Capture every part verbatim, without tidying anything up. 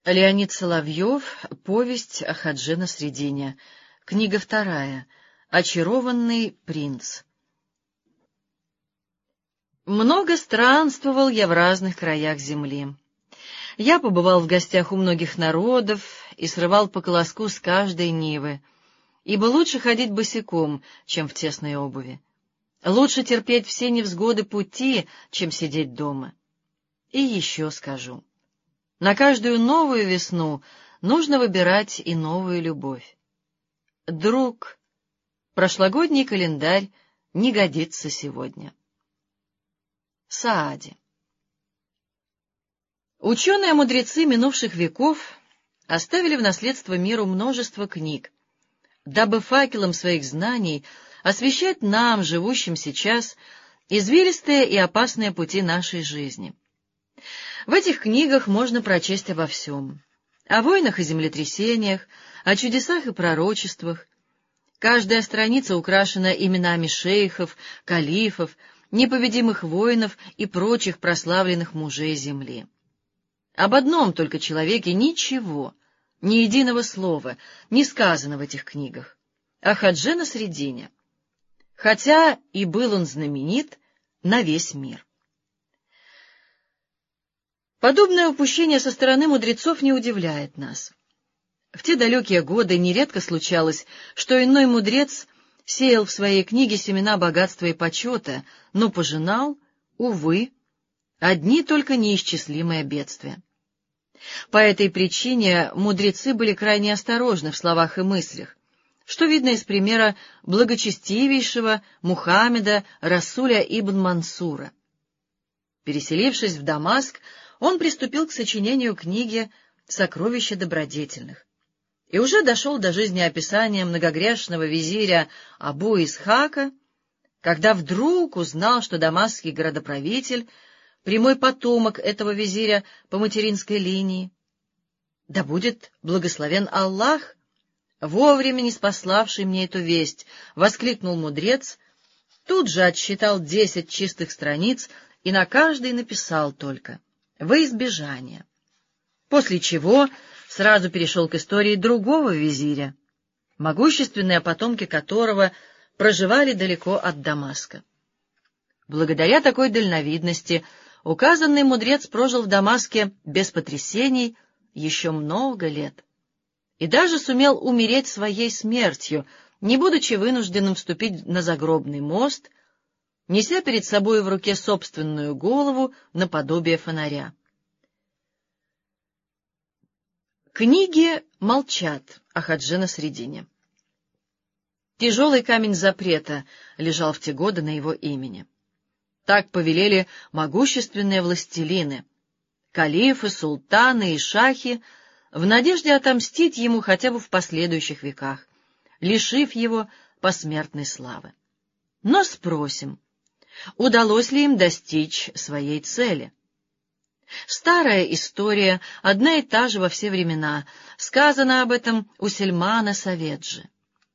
Леонид Соловьев. Повесть о Хадже Насредине. Книга вторая. Очарованный принц. Много странствовал я в разных краях земли. Я побывал в гостях у многих народов и срывал по колоску с каждой нивы, ибо лучше ходить босиком, чем в тесной обуви. Лучше терпеть все невзгоды пути, чем сидеть дома. И еще скажу. На каждую новую весну нужно выбирать и новую любовь. Друг, прошлогодний календарь не годится сегодня. Саади. Ученые-мудрецы минувших веков оставили в наследство миру множество книг, дабы факелом своих знаний освещать нам, живущим сейчас, извилистые и опасные пути нашей жизни. В этих книгах можно прочесть обо всем. О войнах и землетрясениях, о чудесах и пророчествах. Каждая страница украшена именами шейхов, калифов, непобедимых воинов и прочих прославленных мужей земли. Об одном только человеке ничего, ни единого слова не сказано в этих книгах. О Хадже Насредине. Хотя и был он знаменит на весь мир. Подобное упущение со стороны мудрецов не удивляет нас. В те далекие годы нередко случалось, что иной мудрец сеял в своей книге семена богатства и почета, но пожинал, увы, одни только неисчислимые бедствия. По этой причине мудрецы были крайне осторожны в словах и мыслях, что видно из примера благочестивейшего Мухаммеда Расуля ибн Мансура. Переселившись в Дамаск, он приступил к сочинению книги «Сокровища добродетельных» и уже дошел до жизнеописания многогрешного визиря Абу Исхака, когда вдруг узнал, что дамасский городоправитель — прямой потомок этого визиря по материнской линии. Да будет благословен Аллах, вовремя не спаславший мне эту весть, — воскликнул мудрец, тут же отсчитал десять чистых страниц и на каждой написал только «во избежание», после чего сразу перешел к истории другого визиря, могущественные потомки которого проживали далеко от Дамаска. Благодаря такой дальновидности указанный мудрец прожил в Дамаске без потрясений еще много лет и даже сумел умереть своей смертью, не будучи вынужденным вступить на загробный мост, неся перед собой в руке собственную голову наподобие фонаря. Книги молчат о Хадже Насредине. Тяжелый камень запрета лежал в те годы на его имени. Так повелели могущественные властелины, калифы, султаны и шахи, в надежде отомстить ему хотя бы в последующих веках, лишив его посмертной славы. Но спросим, удалось ли им достичь своей цели? Старая история, одна и та же во все времена, сказано об этом у Сельмана Саведжи.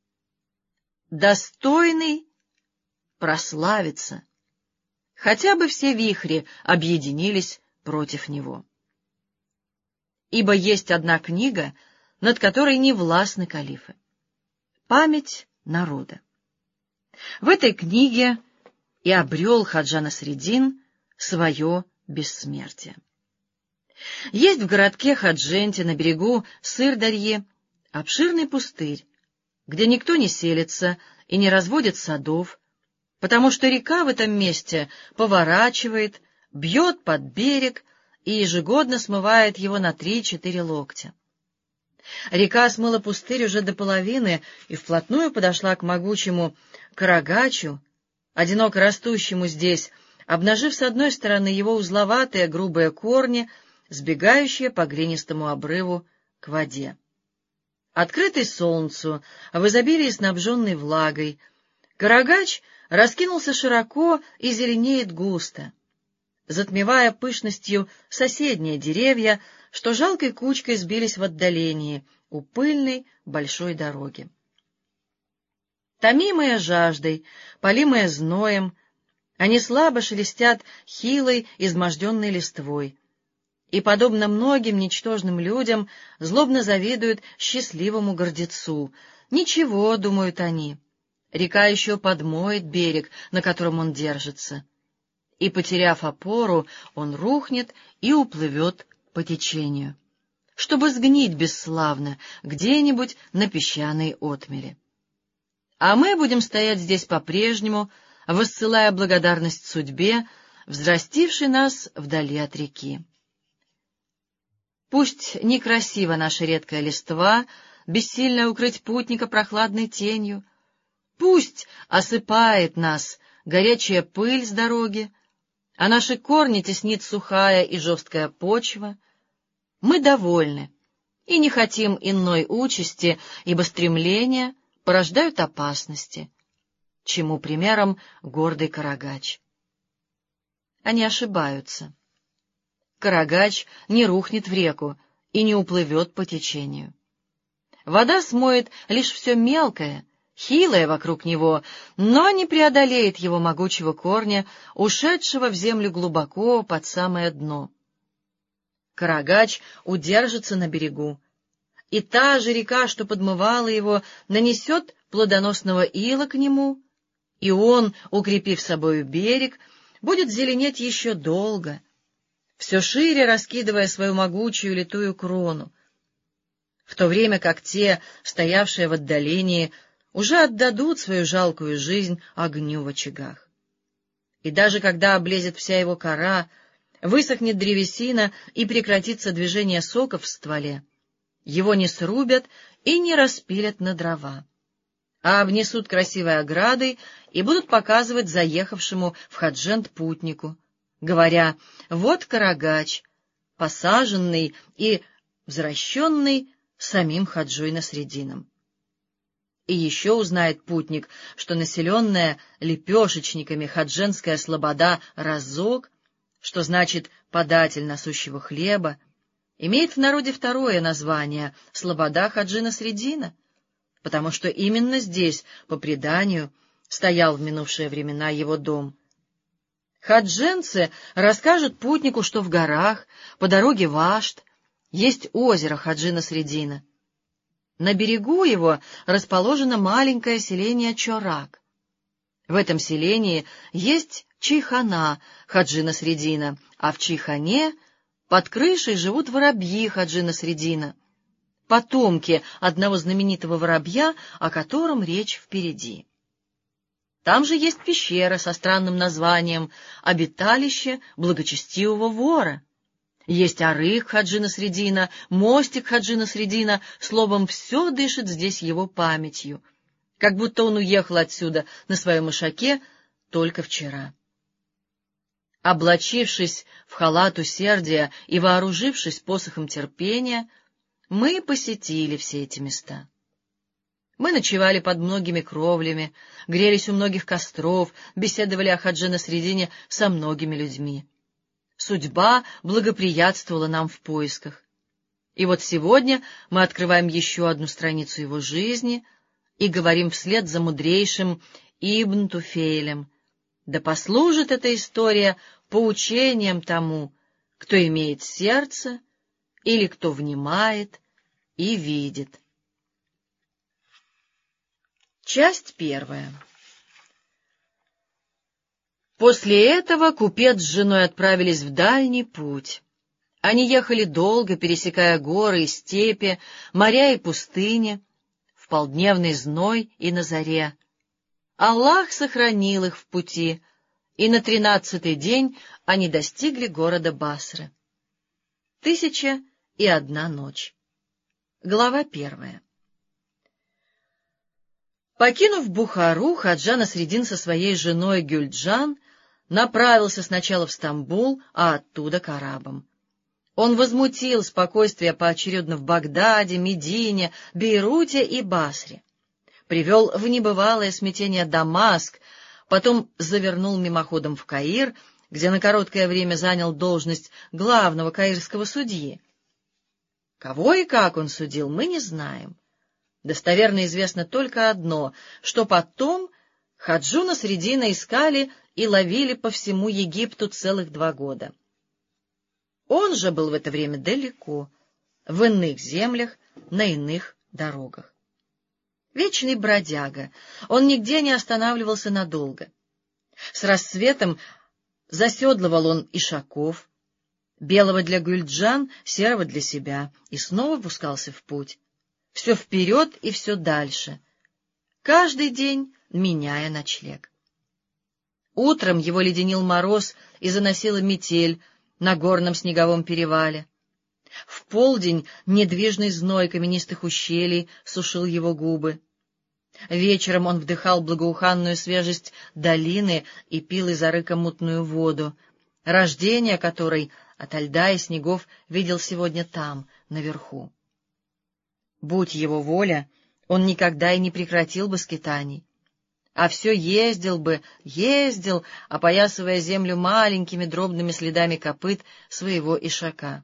Достойный прославиться, хотя бы все вихри объединились против него. Ибо есть одна книга, над которой не властны калифы — память народа. В этой книге и обрел Хаджа Насредин свое бессмертие. Есть в городке Хадженте на берегу Сыр-Дарьи обширный пустырь, где никто не селится и не разводит садов, потому что река в этом месте поворачивает, бьет под берег и ежегодно смывает его на три-четыре локтя. Река смыла пустырь уже до половины и вплотную подошла к могучему Карагачу, одиноко растущему здесь, обнажив с одной стороны его узловатые грубые корни, сбегающие по глинистому обрыву к воде. Открытый солнцу, в изобилии снабженный влагой, Карагач раскинулся широко и зеленеет густо, затмевая пышностью соседние деревья, что жалкой кучкой сбились в отдалении у пыльной большой дороги. Томимые жаждой, полимые зноем, они слабо шелестят хилой, изможденной листвой, и, подобно многим ничтожным людям, злобно завидуют счастливому гордецу. Ничего, думают они, река еще подмоет берег, на котором он держится, и, потеряв опору, он рухнет и уплывет по течению, чтобы сгнить бесславно где-нибудь на песчаной отмели. А мы будем стоять здесь по-прежнему, воссылая благодарность судьбе, взрастившей нас вдали от реки. Пусть некрасива наша редкая листва, бессильно укрыть путника прохладной тенью, пусть осыпает нас горячая пыль с дороги, а наши корни теснит сухая и жесткая почва, мы довольны и не хотим иной участи, ибо стремления порождают опасности, чему примером гордый Карагач. Они ошибаются. Карагач не рухнет в реку и не уплывет по течению. Вода смоет лишь все мелкое, хилое вокруг него, но не преодолеет его могучего корня, ушедшего в землю глубоко под самое дно. Карагач удержится на берегу, и та же река, что подмывала его, нанесет плодоносного ила к нему, и он, укрепив собою берег, будет зеленеть еще долго, все шире раскидывая свою могучую литую крону, в то время как те, стоявшие в отдалении, уже отдадут свою жалкую жизнь огню в очагах. И даже когда облезет вся его кора, высохнет древесина и прекратится движение соков в стволе, его не срубят и не распилят на дрова, а обнесут красивой оградой и будут показывать заехавшему в Хаджент путнику, говоря: вот Карагач, посаженный и взращенный самим Хаджой Насреддином. И еще узнает путник, что населенная лепешечниками хадженская слобода Разок, что значит податель насущего хлеба, имеет в народе второе название — слобода Хаджи Насреддина, потому что именно здесь, по преданию, стоял в минувшие времена его дом. Хадженцы расскажут путнику, что в горах, по дороге в Ашт, есть озеро Хаджи Насреддина. На берегу его расположено маленькое селение Чорак. В этом селении есть чайхана Хаджи Насреддина, а в чайхане под крышей живут воробьи Хаджи Насреддина, потомки одного знаменитого воробья, о котором речь впереди. Там же есть пещера со странным названием «Обиталище благочестивого вора». Есть арык Хаджи Насреддина, мостик Хаджи Насреддина, словом, все дышит здесь его памятью, как будто он уехал отсюда на своем ишаке только вчера. Облачившись в халат усердия и вооружившись посохом терпения, мы посетили все эти места. Мы ночевали под многими кровлями, грелись у многих костров, беседовали о Хаджи Насреддине со многими людьми. Судьба благоприятствовала нам в поисках. И вот сегодня мы открываем еще одну страницу его жизни и говорим вслед за мудрейшим Ибн Туфейлем: да послужит эта история поучением тому, кто имеет сердце или кто внимает и видит. Часть первая. После этого купец с женой отправились в дальний путь. Они ехали долго, пересекая горы и степи, моря и пустыни, в полдневный зной и на заре. Аллах сохранил их в пути, и на тринадцатый день они достигли города Басры. Тысяча и одна ночь. Глава первая. Покинув Бухару, Хаджа Насреддин со своей женой Гюльджан направился сначала в Стамбул, а оттуда к арабам. Он возмутил спокойствие поочередно в Багдаде, Медине, Бейруте и Басре, привел в небывалое смятение Дамаск, потом завернул мимоходом в Каир, где на короткое время занял должность главного каирского судьи. Кого и как он судил, мы не знаем. Достоверно известно только одно, что потом Хаджу Насреддина искали и ловили по всему Египту целых два года. Он же был в это время далеко, в иных землях, на иных дорогах. Вечный бродяга, он нигде не останавливался надолго. С рассветом заседлывал он ишаков, белого для Гюльджан, серого для себя, и снова пускался в путь. Все вперед и все дальше, каждый день меняя ночлег. Утром его леденил мороз и заносила метель на горном снеговом перевале. В полдень недвижный зной каменистых ущелий сушил его губы. Вечером он вдыхал благоуханную свежесть долины и пил из арыка мутную воду, рождение которой ото льда и снегов видел сегодня там, наверху. Будь его воля, он никогда и не прекратил бы скитаний, а все ездил бы, ездил, опоясывая землю маленькими дробными следами копыт своего ишака.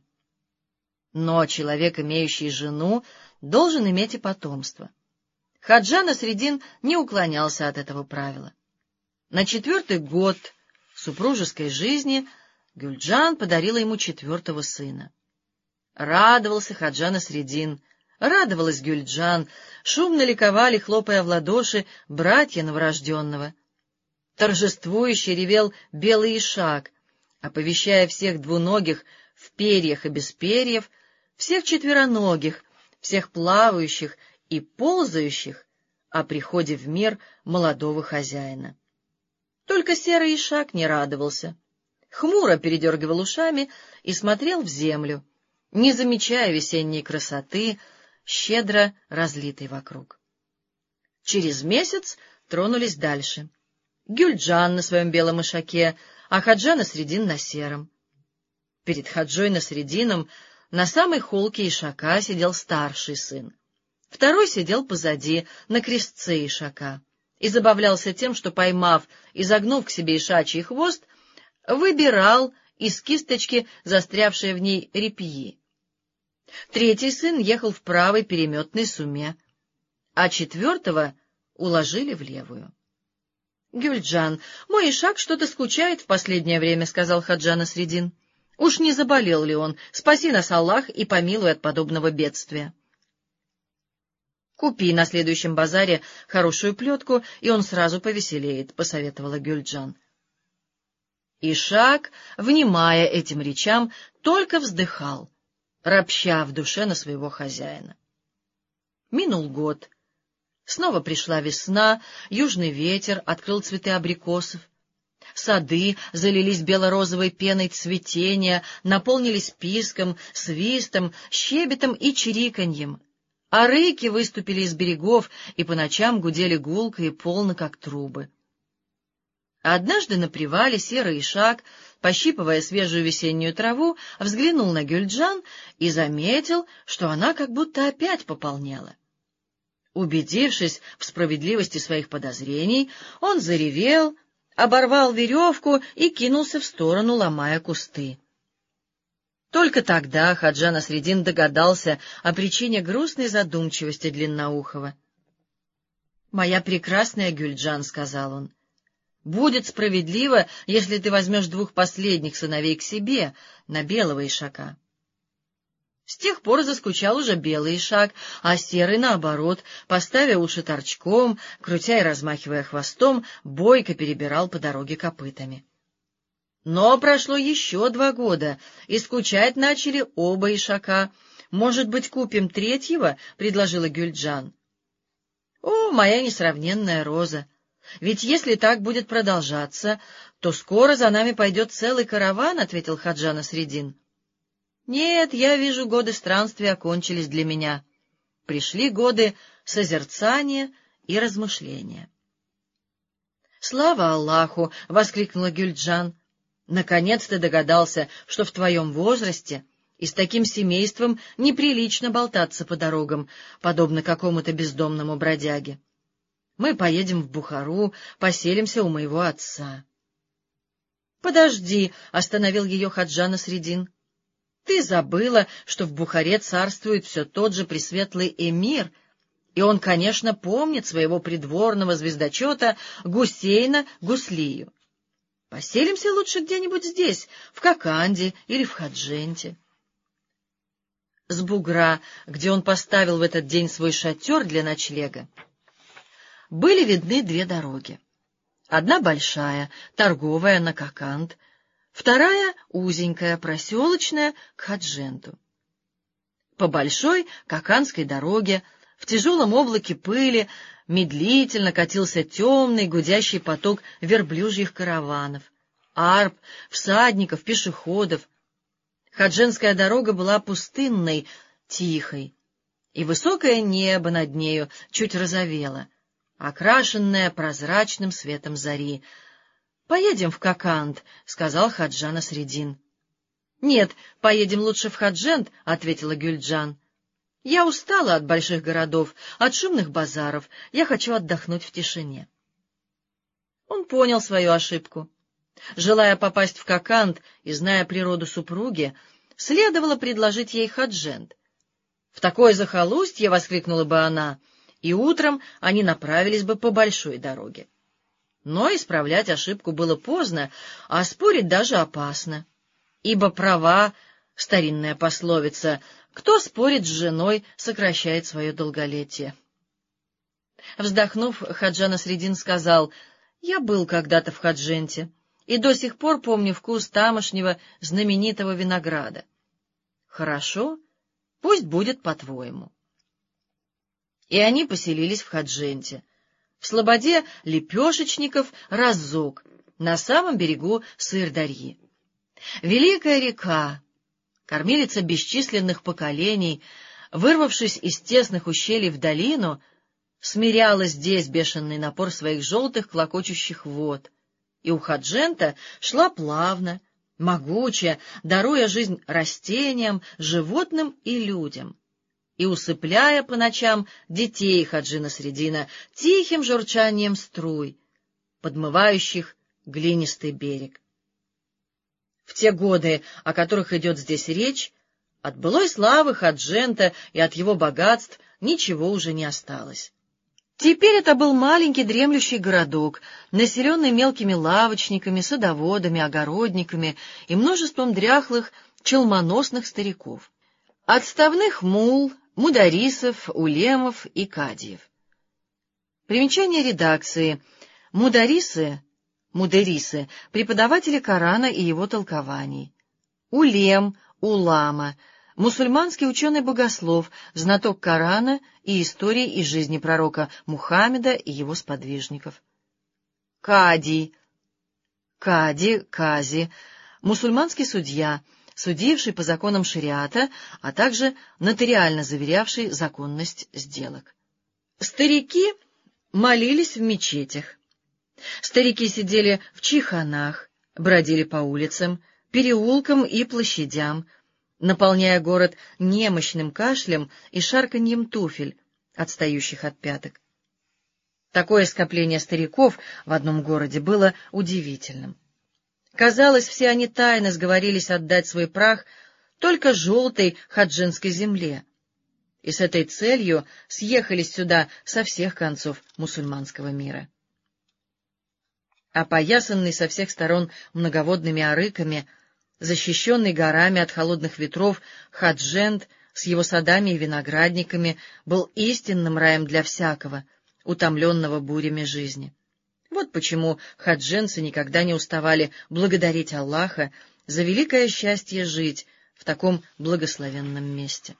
Но человек, имеющий жену, должен иметь и потомство. Хаджа Насреддин не уклонялся от этого правила. На четвертый год супружеской жизни Гюльджан подарила ему четвертого сына. Радовался Хаджа Насреддин, радовалась Гюльджан, шумно ликовали, хлопая в ладоши, братья новорожденного. Торжествующе ревел белый ишак, оповещая всех двуногих в перьях и без перьев, всех четвероногих, всех плавающих и ползающих о приходе в мир молодого хозяина. Только серый ишак не радовался, хмуро передергивал ушами и смотрел в землю, не замечая весенней красоты, щедро разлитой вокруг. Через месяц тронулись дальше. Гюльджан на своем белом ишаке, а Хаджа Насреддин на сером. Перед Хаджой Насреддином на самой холке ишака сидел старший сын. Второй сидел позади, на крестце ишака, и забавлялся тем, что, поймав и загнув к себе ишачий хвост, выбирал из кисточки застрявшие в ней репьи. Третий сын ехал в правой переметной суме, а четвертого уложили в левую. — Гюльджан, мой ишак что-то скучает в последнее время, — сказал Хаджа Насреддин. — Уж не заболел ли он? Спаси нас, Аллах, и помилуй от подобного бедствия. — Купи на следующем базаре хорошую плетку, и он сразу повеселеет, — посоветовала Гюльджан. Ишак, внимая этим речам, только вздыхал, ропща в душе на своего хозяина. Минул год. Снова пришла весна, южный ветер открыл цветы абрикосов. Сады залились бело-розовой пеной цветения, наполнились писком, свистом, щебетом и чириканьем. А рыки выступили из берегов и по ночам гудели гулко и полно, как трубы. Однажды на привале серый ишак, пощипывая свежую весеннюю траву, взглянул на Гюльджан и заметил, что она как будто опять пополнела. Убедившись в справедливости своих подозрений, он заревел, оборвал веревку и кинулся в сторону, ломая кусты. Только тогда Хаджа Насреддин догадался о причине грустной задумчивости Длинноухова. — Моя прекрасная Гюльджан, — сказал он, — будет справедливо, если ты возьмешь двух последних сыновей к себе на белого ишака. С тех пор заскучал уже белый ишак, а серый, наоборот, поставя уши торчком, крутя и размахивая хвостом, бойко перебирал по дороге копытами. Но прошло еще два года, и скучать начали оба ишака. «Может быть, купим третьего?» — предложила Гюльджан. «О, моя несравненная Роза! Ведь если так будет продолжаться, то скоро за нами пойдет целый караван», — ответил Хаджа Насреддин. «Нет, я вижу, годы странствия окончились для меня. Пришли годы созерцания и размышления». «Слава Аллаху!» — воскликнула Гюльджан. «Наконец ты догадался, что в твоем возрасте и с таким семейством неприлично болтаться по дорогам, подобно какому-то бездомному бродяге. Мы поедем в Бухару, поселимся у моего отца». «Подожди», — остановил ее Хаджа Насреддин. «Ты забыла, что в Бухаре царствует все тот же пресветлый эмир, и он, конечно, помнит своего придворного звездочета Гусейна Гуслию. Поселимся лучше где-нибудь здесь, в Коканде или в Хадженте. С бугра, где он поставил в этот день свой шатер для ночлега, были видны две дороги. Одна большая, торговая, на Коканд, вторая узенькая, проселочная, к Хадженту. По большой кокандской дороге в тяжелом облаке пыли медлительно катился темный гудящий поток верблюжьих караванов, арб, всадников, пешеходов. Хадженская дорога была пустынной, тихой, и высокое небо над нею чуть розовело, окрашенное прозрачным светом зари. — Поедем в Коканд, — сказал Хаджа Насредин. — Нет, поедем лучше в Хаджент, — ответила Гюльджан. — Я устала от больших городов, от шумных базаров, я хочу отдохнуть в тишине. Он понял свою ошибку. Желая попасть в Коканд и зная природу супруги, следовало предложить ей Хаджент. В такое захолустье, — воскликнула бы она, — и утром они направились бы по большой дороге. Но исправлять ошибку было поздно, а спорить даже опасно, ибо права старинная пословица: «Кто спорит с женой, сокращает свое долголетие». Вздохнув, Хаджа Насредин сказал: «Я был когда-то в Хадженте и до сих пор помню вкус тамошнего знаменитого винограда». «Хорошо, пусть будет по-твоему». И они поселились в Хадженте, в слободе лепешечников Раззок, на самом берегу Сырдарьи. Великая река, кормилица бесчисленных поколений, вырвавшись из тесных ущелий в долину, смиряла здесь бешеный напор своих желтых клокочущих вод, и у Хаджента шла плавно, могуче, даруя жизнь растениям, животным и людям, и усыпляя по ночам детей Хаджи Насредина тихим журчанием струй, подмывающих глинистый берег. В те годы, о которых идет здесь речь, от былой славы Хаджента и от его богатств ничего уже не осталось. Теперь это был маленький дремлющий городок, населенный мелкими лавочниками, садоводами, огородниками и множеством дряхлых, челмоносных стариков, отставных мул, мударисов, улемов и кадиев. Примечание редакции. Мударисы, мудерисы, преподаватели Корана и его толкований. Улем, улама, мусульманский ученый-богослов, знаток Корана и истории и жизни пророка Мухаммеда и его сподвижников. Кади, кади, кази, мусульманский судья, судивший по законам шариата, а также нотариально заверявший законность сделок. Старики молились в мечетях. Старики сидели в чайханах, бродили по улицам, переулкам и площадям, наполняя город немощным кашлем и шарканьем туфель, отстающих от пяток. Такое скопление стариков в одном городе было удивительным. Казалось, все они тайно сговорились отдать свой прах только желтой хаджинской земле, и с этой целью съехались сюда со всех концов мусульманского мира. Опоясанный со всех сторон многоводными арыками, защищенный горами от холодных ветров, Хаджент с его садами и виноградниками был истинным раем для всякого, утомленного бурями жизни. Вот почему хадженцы никогда не уставали благодарить Аллаха за великое счастье жить в таком благословенном месте.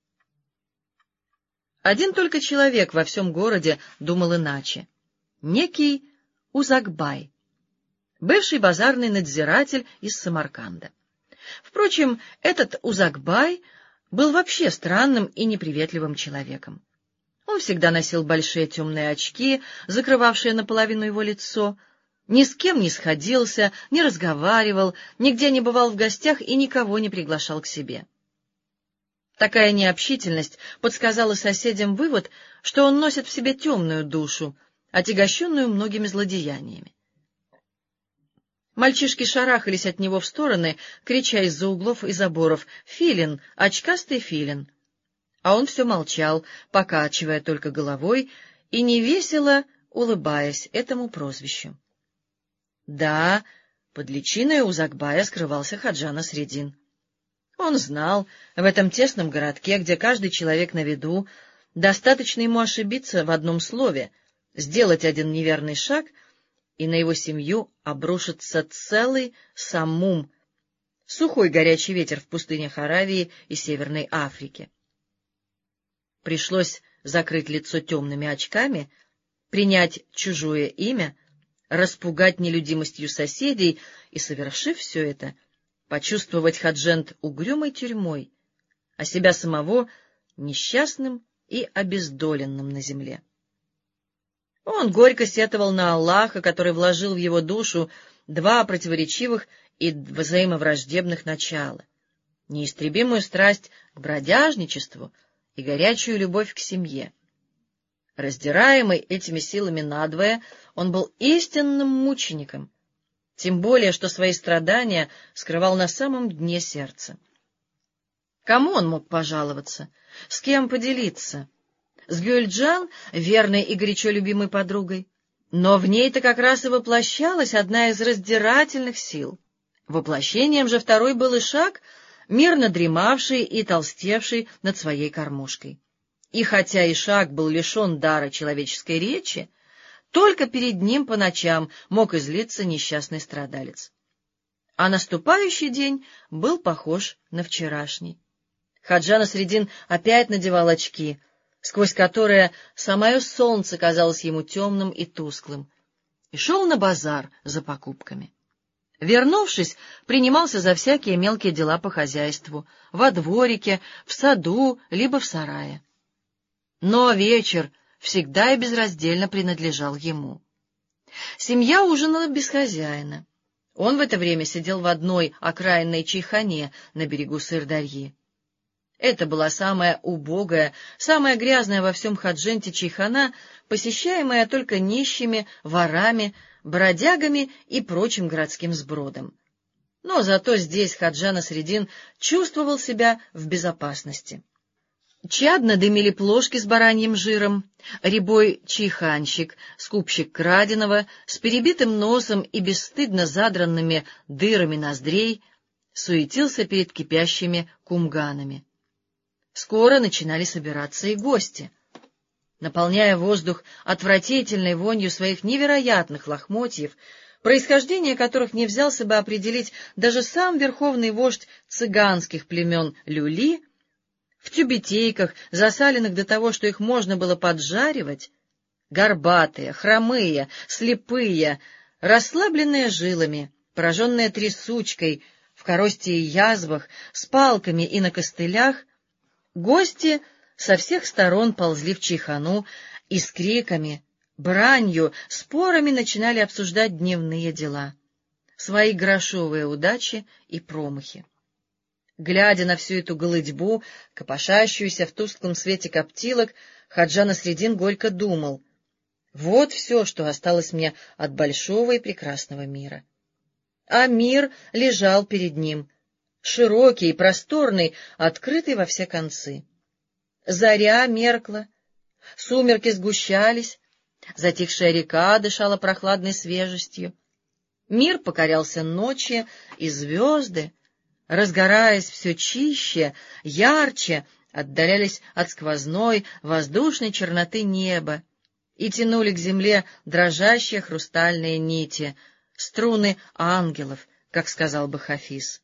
Один только человек во всем городе думал иначе. Некий Узакбай, бывший базарный надзиратель из Самарканда. Впрочем, этот Узакбай был вообще странным и неприветливым человеком. Он всегда носил большие темные очки, закрывавшие наполовину его лицо, ни с кем не сходился, не разговаривал, нигде не бывал в гостях и никого не приглашал к себе. Такая необщительность подсказала соседям вывод, что он носит в себе темную душу, отягощенную многими злодеяниями. Мальчишки шарахались от него в стороны, крича из-за углов и заборов: «Филин! Очкастый филин!» А он все молчал, покачивая только головой и невесело улыбаясь этому прозвищу. Да, Под личиной Узакбая скрывался Хаджа Насреддин. Он знал, в этом тесном городке, где каждый человек на виду, достаточно ему ошибиться в одном слове, сделать один неверный шаг, и на его семью обрушится целый самум, сухой горячий ветер в пустынях Аравии и Северной Африки. Пришлось закрыть лицо темными очками, принять чужое имя, распугать нелюдимостью соседей и, совершив все это, почувствовать Хаджент угрюмой тюрьмой, а себя самого несчастным и обездоленным на земле. Он горько сетовал на Аллаха, который вложил в его душу два противоречивых и взаимовраждебных начала — неистребимую страсть к бродяжничеству и горячую любовь к семье. Раздираемый этими силами надвое, он был истинным мучеником, тем более, что свои страдания скрывал на самом дне сердца. Кому он мог пожаловаться? С кем поделиться? С Гюльджан, верной и горячо любимой подругой? Но в ней-то как раз и воплощалась одна из раздирательных сил. Воплощением же второй был Ишак, мирно дремавший и толстевший над своей кормушкой. И хотя Ишак был лишен дара человеческой речи, только перед ним по ночам мог излиться несчастный страдалец. А наступающий день был похож на вчерашний. Хаджа Насреддин опять надевал очки, сквозь которые самое солнце казалось ему темным и тусклым, и шел на базар за покупками. Вернувшись, принимался за всякие мелкие дела по хозяйству, во дворике, в саду, либо в сарае. Но вечер всегда и безраздельно принадлежал ему. Семья ужинала без хозяина. Он в это время сидел в одной окраинной чайхане на берегу Сырдарьи. Это была самая убогая, самая грязная во всем Хадженте чайхана, посещаемая только нищими, ворами, бродягами и прочим городским сбродом. Но зато здесь Хаджа Насреддин чувствовал себя в безопасности. Чадно дымили плошки с бараньим жиром, рябой чайханщик, скупщик краденого, с перебитым носом и бесстыдно задранными дырами ноздрей, суетился перед кипящими кумганами. Скоро начинали собираться и гости. Наполняя воздух отвратительной вонью своих невероятных лохмотьев, происхождение которых не взялся бы определить даже сам верховный вождь цыганских племен Люли, в тюбетейках, засаленных до того, что их можно было поджаривать, горбатые, хромые, слепые, расслабленные жилами, пораженные трясучкой, в коросте и язвах, с палками и на костылях, гости со всех сторон ползли в чайхану и с криками, бранью, спорами начинали обсуждать дневные дела, свои грошовые удачи и промахи. Глядя на всю эту голыдьбу, копошащуюся в тусклом свете коптилок, Хаджа Насреддин горько думал: вот все, что осталось мне от большого и прекрасного мира. А мир лежал перед ним, широкий, просторный, открытый во все концы. Заря меркла, сумерки сгущались, затихшая река дышала прохладной свежестью. Мир покорялся ночи, и звезды, разгораясь все чище, ярче, отдалялись от сквозной, воздушной черноты неба и тянули к земле дрожащие хрустальные нити, струны ангелов, как сказал бы Хафиз.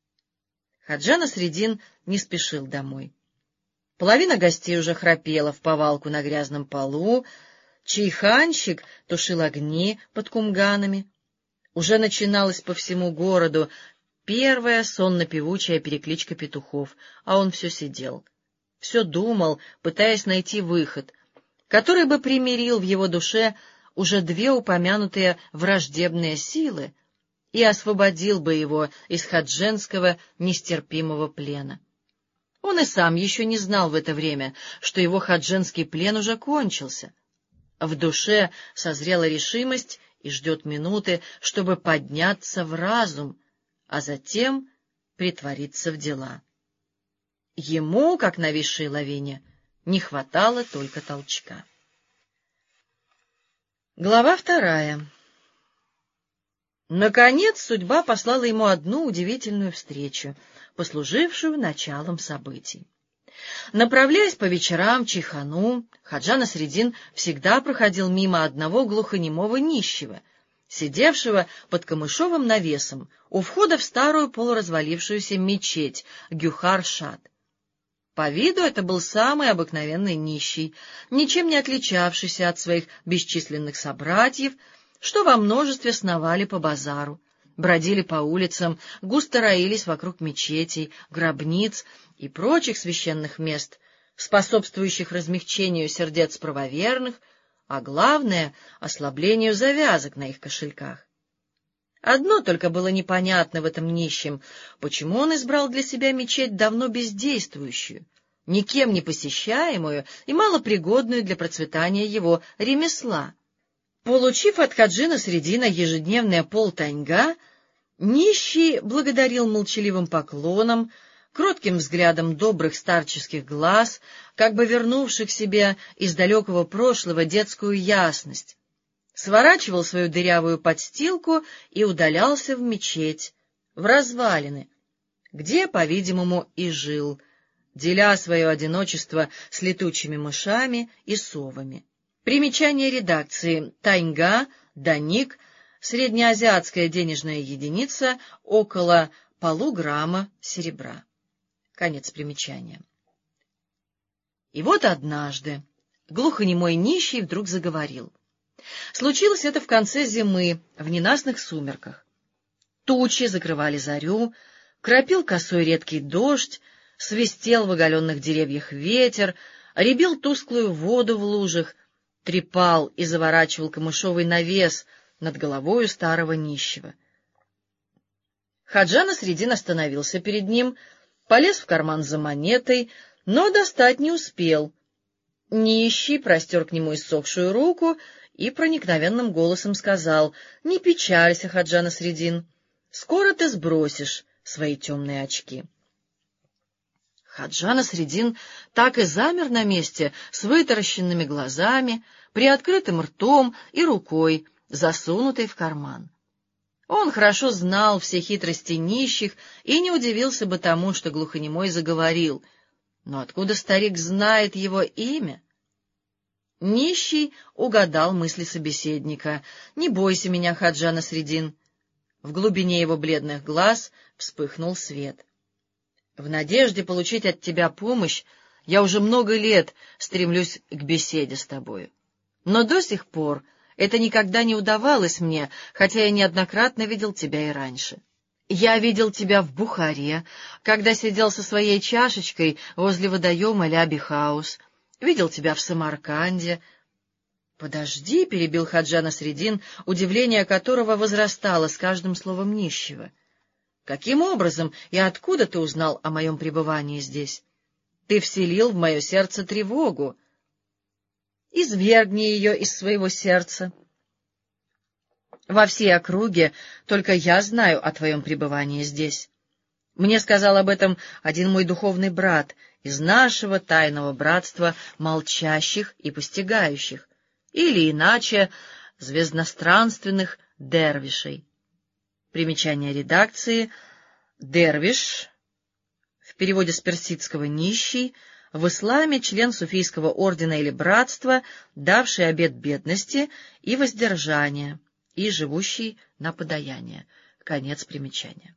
Хаджа Насреддин не спешил домой. Половина гостей уже храпела в повалку на грязном полу, чайханщик тушил огни под кумганами. Уже начиналась по всему городу первая сонно-певучая перекличка петухов, а он все сидел, все думал, пытаясь найти выход, который бы примирил в его душе уже две упомянутые враждебные силы и освободил бы его из хадженского нестерпимого плена. Он и сам еще не знал в это время, что его хадженский плен уже кончился. В душе созрела решимость и ждет минуты, чтобы подняться в разум, а затем притвориться в дела. Ему, как нависшей лавине, не хватало только толчка. Глава вторая. Наконец судьба послала ему одну удивительную встречу, послужившую началом событий. Направляясь по вечерам в чайхану, Хаджа Насреддин всегда проходил мимо одного глухонемого нищего, сидевшего под камышовым навесом у входа в старую полуразвалившуюся мечеть Гюхар-Шад. По виду это был самый обыкновенный нищий, ничем не отличавшийся от своих бесчисленных собратьев, что во множестве сновали по базару, бродили по улицам, густо роились вокруг мечетей, гробниц и прочих священных мест, способствующих размягчению сердец правоверных, а главное — ослаблению завязок на их кошельках. Одно только было непонятно в этом нищем: почему он избрал для себя мечеть давно бездействующую, никем не посещаемую и малопригодную для процветания его ремесла. Получив от Хаджи Насреддина ежедневное полтаньга, нищий благодарил молчаливым поклоном, кротким взглядом добрых старческих глаз, как бы вернувших себе из далекого прошлого детскую ясность, сворачивал свою дырявую подстилку и удалялся в мечеть, в развалины, где, по-видимому, и жил, деля свое одиночество с летучими мышами и совами. Примечание редакции: таньга, даник, среднеазиатская денежная единица, около полуграмма серебра. Конец примечания. И вот однажды глухонемой нищий вдруг заговорил. Случилось это в конце зимы, в ненастных сумерках. Тучи закрывали зарю, кропил косой редкий дождь, свистел в оголенных деревьях ветер, рябил тусклую воду в лужах, трепал и заворачивал камышовый навес над головою старого нищего. Хаджа Насреддин остановился перед ним, полез в карман за монетой, но достать не успел. Нищий простер к нему иссохшую руку и проникновенным голосом сказал: — Не печалься, Хаджа Насреддин, скоро ты сбросишь свои темные очки. Хаджа Насреддин так и замер на месте с вытаращенными глазами, приоткрытым ртом и рукой, засунутой в карман. Он хорошо знал все хитрости нищих и не удивился бы тому, что глухонемой заговорил. Но откуда старик знает его имя? Нищий угадал мысли собеседника. — Не бойся меня, Хаджа Насреддин. В глубине его бледных глаз вспыхнул свет. В надежде получить от тебя помощь я уже много лет стремлюсь к беседе с тобою. Но до сих пор это никогда не удавалось мне, хотя я неоднократно видел тебя и раньше. Я видел тебя в Бухаре, когда сидел со своей чашечкой возле водоема Ляби-хаус, видел тебя в Самарканде. — Подожди, — перебил Хаджа Насреддин, удивление которого возрастало с каждым словом нищего. — Каким образом и откуда ты узнал о моем пребывании здесь? Ты вселил в мое сердце тревогу. Извергни ее из своего сердца. Во всей округе только я знаю о твоем пребывании здесь. Мне сказал об этом один мой духовный брат из нашего тайного братства молчащих и постигающих, или иначе звездностранственных дервишей. Примечание редакции: дервиш, в переводе с персидского «нищий», в исламе член суфийского ордена или братства, давший обет бедности и воздержания и живущий на подаяние. Конец примечания.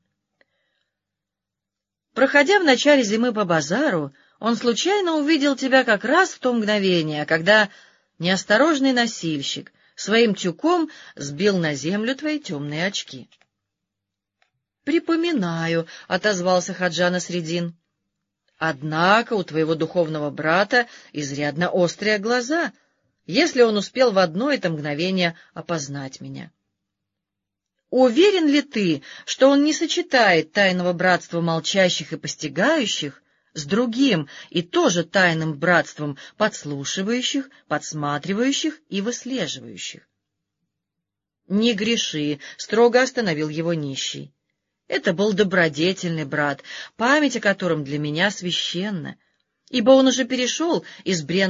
Проходя в начале зимы по базару, он случайно увидел тебя как раз в то мгновение, когда неосторожный носильщик своим тюком сбил на землю твои темные очки. — Припоминаю, — отозвался Хаджа Насреддин. — Однако у твоего духовного брата изрядно острые глаза, если он успел в одно это мгновение опознать меня. Уверен ли ты, что он не сочетает тайного братства молчащих и постигающих с другим и тоже тайным братством подслушивающих, подсматривающих и выслеживающих? — Не греши, — строго остановил его нищий. Это был добродетельный брат, память о котором для меня священна, ибо он уже перешел из бренного земного бытия в иное, высшее состояние.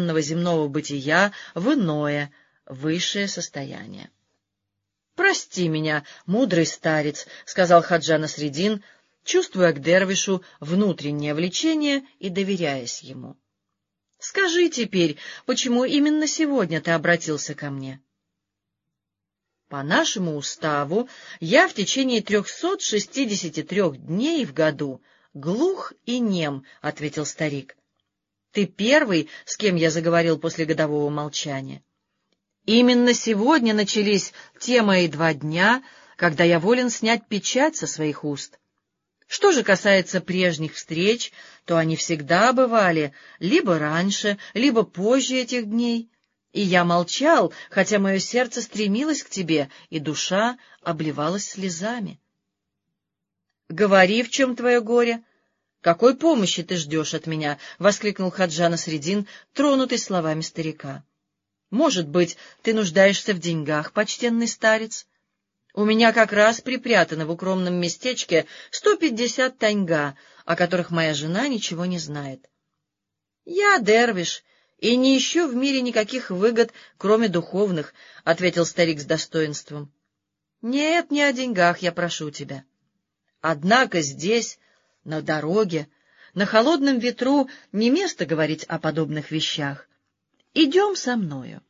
— Прости меня, мудрый старец, — сказал Хаджа Насреддин, чувствуя к дервишу внутреннее влечение и доверяясь ему. — Скажи теперь, почему именно сегодня ты обратился ко мне? — По нашему уставу я в течение трехсот шестидесяти трех дней в году глух и нем, — ответил старик. — Ты первый, с кем я заговорил после годового молчания. Именно сегодня начались те мои два дня, когда я волен снять печать со своих уст. Что же касается прежних встреч, то они всегда бывали либо раньше, либо позже этих дней, и я молчал, хотя мое сердце стремилось к тебе, и душа обливалась слезами. — Говори, в чем твое горе? Какой помощи ты ждешь от меня? — воскликнул Хаджа Насреддин, тронутый словами старика. — Может быть, ты нуждаешься в деньгах, почтенный старец? У меня как раз припрятано в укромном местечке сто пятьдесят таньга, о которых моя жена ничего не знает. — Я дервиш и не ищу в мире никаких выгод, кроме духовных, — ответил старик с достоинством. — Нет, не о деньгах я прошу тебя. Однако здесь, на дороге, на холодном ветру не место говорить о подобных вещах. Идем со мною.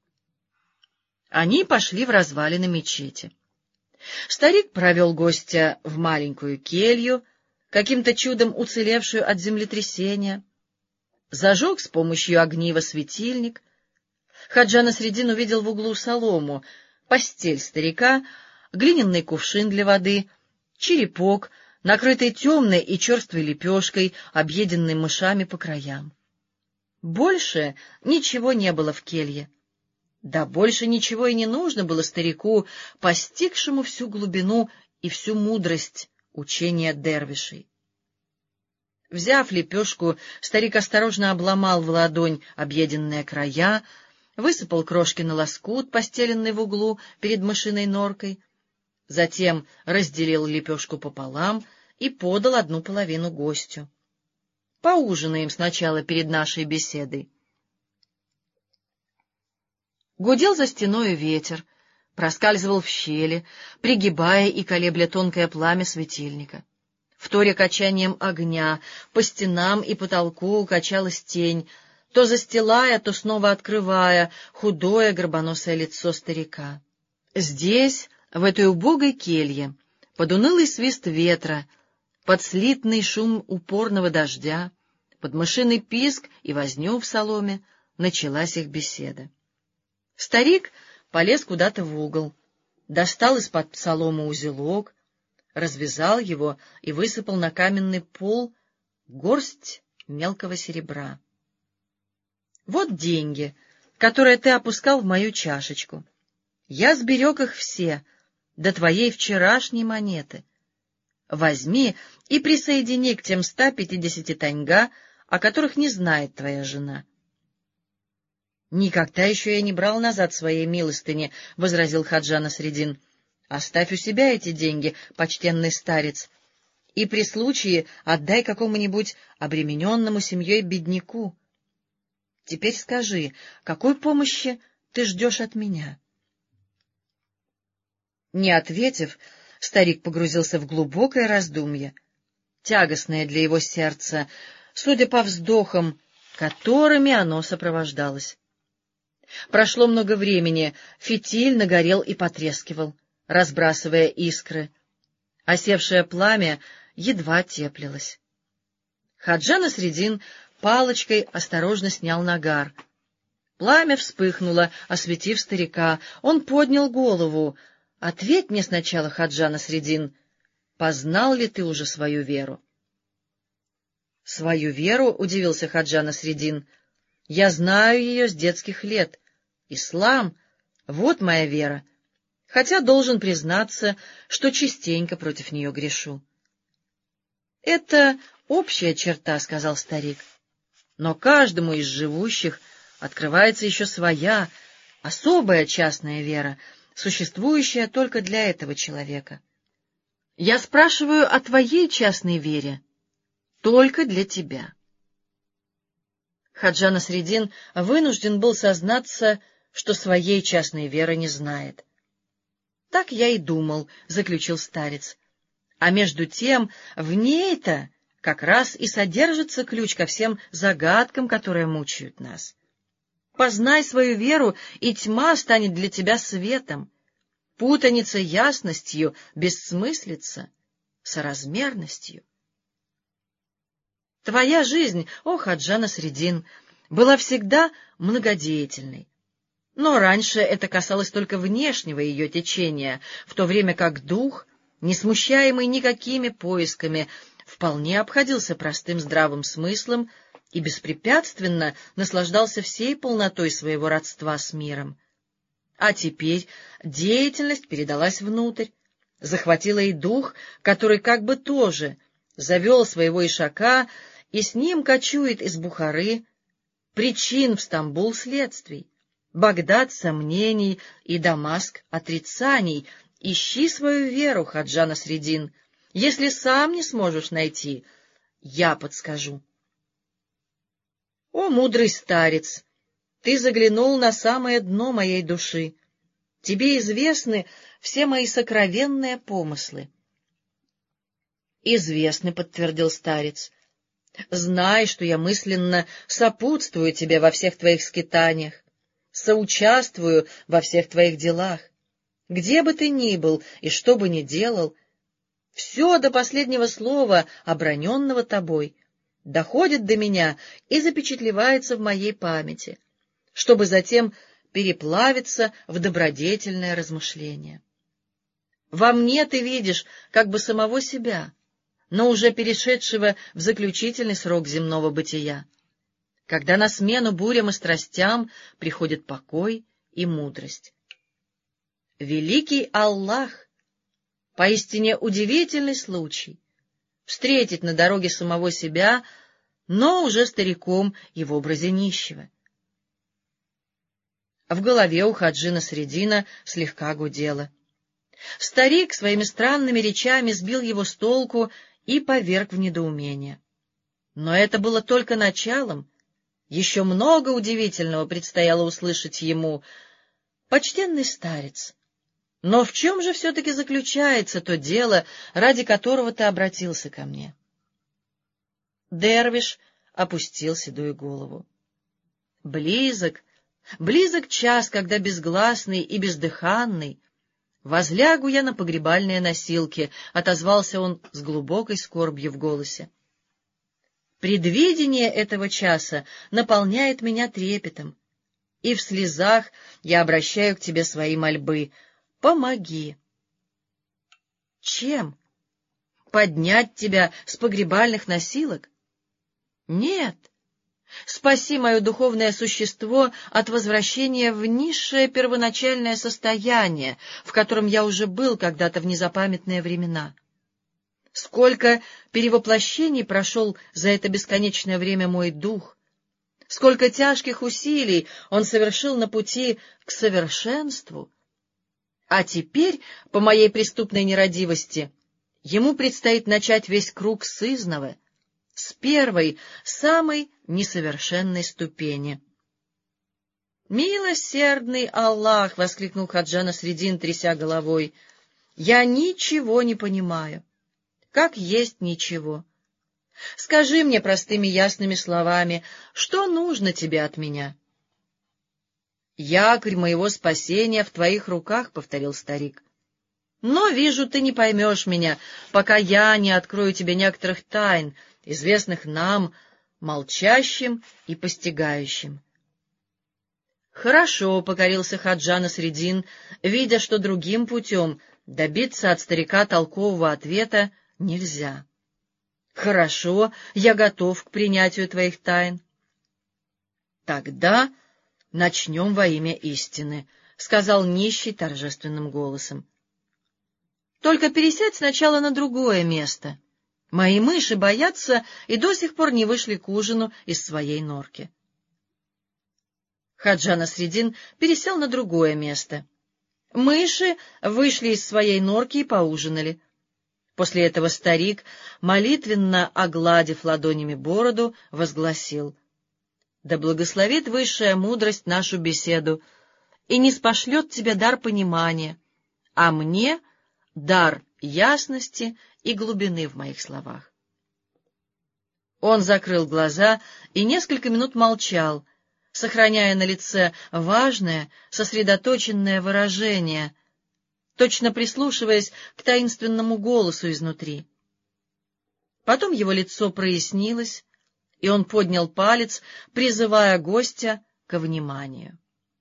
Они пошли в развалины мечети. Старик провел гостя в маленькую келью, каким-то чудом уцелевшую от землетрясения, зажег с помощью огнива светильник. Хаджа Насреддин увидел в углу солому, постель старика, глиняный кувшин для воды, черепок, накрытый темной и черствой лепешкой, объеденной мышами по краям. Больше ничего не было в келье. Да больше ничего и не нужно было старику, постигшему всю глубину и всю мудрость учения дервишей. Взяв лепешку, старик осторожно обломал в ладонь объеденные края, высыпал крошки на лоскут, постеленный в углу перед мышиной норкой, затем разделил лепешку пополам и подал одну половину гостю. — Поужинаем сначала перед нашей беседой. Гудел за стеною ветер, проскальзывал в щели, пригибая и колебля тонкое пламя светильника. Вторя качанием огня, по стенам и потолку качалась тень, то застилая, то снова открывая худое горбоносое лицо старика. Здесь, в этой убогой келье, под унылый свист ветра, под слитный шум упорного дождя, под мышиный писк и возню в соломе, началась их беседа. Старик полез куда-то в угол, достал из-под соломы узелок, развязал его и высыпал на каменный пол горсть мелкого серебра. — Вот деньги, которые ты опускал в мою чашечку. Я сберег их все, до твоей вчерашней монеты. Возьми и присоедини к тем ста пятидесяти таньга, о которых не знает твоя жена. — Никогда еще я не брал назад своей милостыни, — возразил Хаджа Насреддин. — Оставь у себя эти деньги, почтенный старец, и при случае отдай какому-нибудь обремененному семьей бедняку. Теперь скажи, какой помощи ты ждешь от меня? Не ответив, старик погрузился в глубокое раздумье, тягостное для его сердца, судя по вздохам, которыми оно сопровождалось. Прошло много времени, фитиль нагорел и потрескивал, разбрасывая искры. Осевшее пламя едва теплилось. Хаджа Насреддин палочкой осторожно снял нагар. Пламя вспыхнуло, осветив старика. Он поднял голову. — Ответь мне сначала, Хаджа Насреддин, познал ли ты уже свою веру? — Свою веру? — удивился Хаджа Насреддин. — Я знаю ее с детских лет. Ислам — вот моя вера, хотя должен признаться, что частенько против нее грешу. — Это общая черта, — сказал старик, — но каждому из живущих открывается еще своя, особая частная вера, существующая только для этого человека. Я спрашиваю о твоей частной вере только для тебя. Хаджа Насреддин вынужден был сознаться, что своей частной веры не знает. — Так я и думал, — заключил старец. — А между тем в ней-то как раз и содержится ключ ко всем загадкам, которые мучают нас. Познай свою веру, и тьма станет для тебя светом, путаница — ясностью, бессмыслица — соразмерностью. Твоя жизнь, о Хаджа Насреддин, была всегда многодеятельной. Но раньше это касалось только внешнего ее течения, в то время как дух, не смущаемый никакими поисками, вполне обходился простым здравым смыслом и беспрепятственно наслаждался всей полнотой своего родства с миром. А теперь деятельность передалась внутрь, захватила и дух, который как бы тоже завел своего ишака и с ним кочует из Бухары, причин в Стамбул следствий, Багдад сомнений и Дамаск отрицаний. Ищи свою веру, Хаджа Насреддин. Если сам не сможешь найти, я подскажу. О, мудрый старец! Ты заглянул на самое дно моей души. Тебе известны все мои сокровенные помыслы. — Известны, — подтвердил старец. — Знай, что я мысленно сопутствую тебе во всех твоих скитаниях, соучаствую во всех твоих делах. Где бы ты ни был и что бы ни делал, все до последнего слова, оброненного тобой, доходит до меня и запечатлевается в моей памяти, чтобы затем переплавиться в добродетельное размышление. Во мне ты видишь как бы самого себя, но уже перешедшего в заключительный срок земного бытия, когда на смену бурям и страстям приходит покой и мудрость. Великий Аллах, поистине удивительный случай, встретить на дороге самого себя, но уже стариком и в образе нищего. В голове у Хаджи Насреддина слегка гудело. Старик своими странными речами сбил его с толку и поверг в недоумение. Но это было только началом. Еще много удивительного предстояло услышать ему. Почтенный старец, но в чем же все-таки заключается то дело, ради которого ты обратился ко мне? Дервиш опустил седую голову. Близок, близок час, когда безгласный и бездыханный возлягу я на погребальные носилки, — отозвался он с глубокой скорбью в голосе. Предвидение этого часа наполняет меня трепетом, и в слезах я обращаю к тебе свои мольбы. Помоги. Чем? Поднять тебя с погребальных носилок? Нет. Спаси мое духовное существо от возвращения в низшее первоначальное состояние, в котором я уже был когда-то в незапамятные времена. Сколько перевоплощений прошел за это бесконечное время мой дух, сколько тяжких усилий он совершил на пути к совершенству. А теперь, по моей преступной нерадивости, ему предстоит начать весь круг сызнова, с первой, самой несовершенной ступени. «Милосердный Аллах!» — воскликнул Хаджа Насреддин, тряся головой. «Я ничего не понимаю. Как есть ничего. Скажи мне простыми ясными словами, что нужно тебе от меня?» «Якорь моего спасения в твоих руках», — повторил старик. «Но, вижу, ты не поймешь меня, пока я не открою тебе некоторых тайн, известных нам, молчащим и постигающим». «Хорошо», — покорился Хаджа Насреддин, видя, что другим путем добиться от старика толкового ответа нельзя. «Хорошо, я готов к принятию твоих тайн». «Тогда начнем во имя истины», — сказал нищий торжественным голосом. «Только пересядь сначала на другое место. Мои мыши боятся и до сих пор не вышли к ужину из своей норки». Хаджа Насреддин пересел на другое место. Мыши вышли из своей норки и поужинали. После этого старик, молитвенно огладив ладонями бороду, возгласил: «Да благословит высшая мудрость нашу беседу и ниспошлет тебе дар понимания, а мне дар ясности и глубины в моих словах. Он закрыл глаза и несколько минут молчал, сохраняя на лице важное, сосредоточенное выражение, точно прислушиваясь к таинственному голосу изнутри. Потом его лицо прояснилось, и он поднял палец, призывая гостя ко вниманию.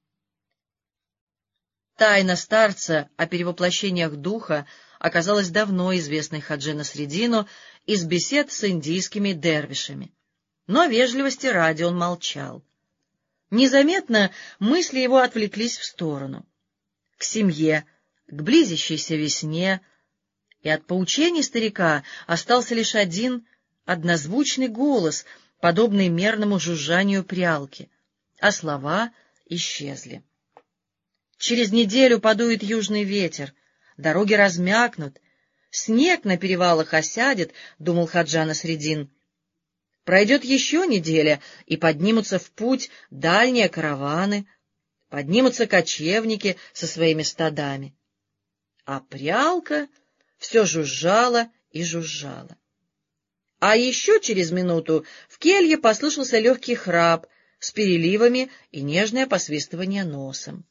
Тайна старца о перевоплощениях духа оказалась давно известной Хаджи Насреддину из бесед с индийскими дервишами, но вежливости ради он молчал. Незаметно мысли его отвлеклись в сторону, к семье, к близящейся весне, и от поучений старика остался лишь один однозвучный голос, подобный мерному жужжанию прялки, а слова исчезли. Через неделю подует южный ветер, дороги размякнут, снег на перевалах осядет, — думал Хаджа Насреддин. Пройдет еще неделя, и поднимутся в путь дальние караваны, поднимутся кочевники со своими стадами. А прялка все жужжала и жужжала. А еще через минуту в келье послышался легкий храп с переливами и нежное посвистывание носом.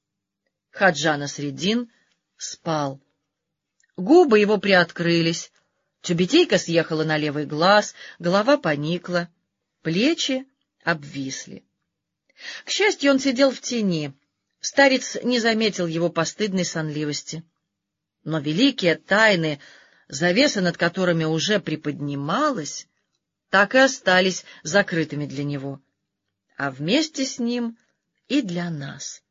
Хаджа Насреддин спал. Губы его приоткрылись, тюбетейка съехала на левый глаз, голова поникла, плечи обвисли. К счастью, он сидел в тени. Старец не заметил его постыдной сонливости. Но великие тайны, завеса над которыми уже приподнималась, так и остались закрытыми для него, а вместе с ним и для нас.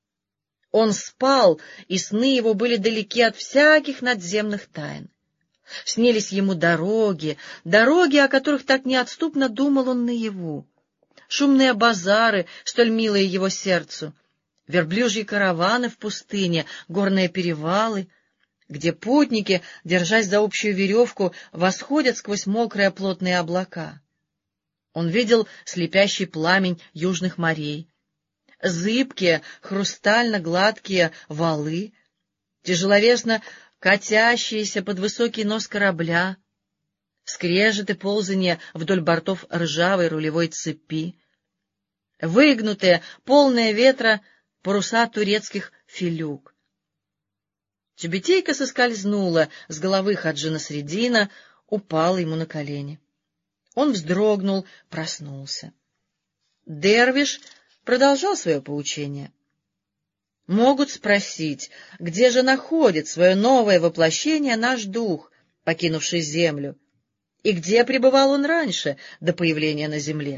Он спал, и сны его были далеки от всяких надземных тайн. Снились ему дороги, дороги, о которых так неотступно думал он наяву, шумные базары, столь милые его сердцу, верблюжьи караваны в пустыне, горные перевалы, где путники, держась за общую веревку, восходят сквозь мокрые плотные облака. Он видел слепящий пламень южных морей, зыбкие, хрустально-гладкие валы, тяжеловесно катящиеся под высокий нос корабля, скрежет и ползанье вдоль бортов ржавой рулевой цепи, выгнутые, полные ветра паруса турецких филюк. Тюбетейка соскользнула с головы Хаджи Насреддина, упала ему на колени. Он вздрогнул, проснулся. Дервиш продолжал свое поучение. Могут спросить, где же находит свое новое воплощение наш дух, покинувший землю, и где пребывал он раньше, до появления на земле?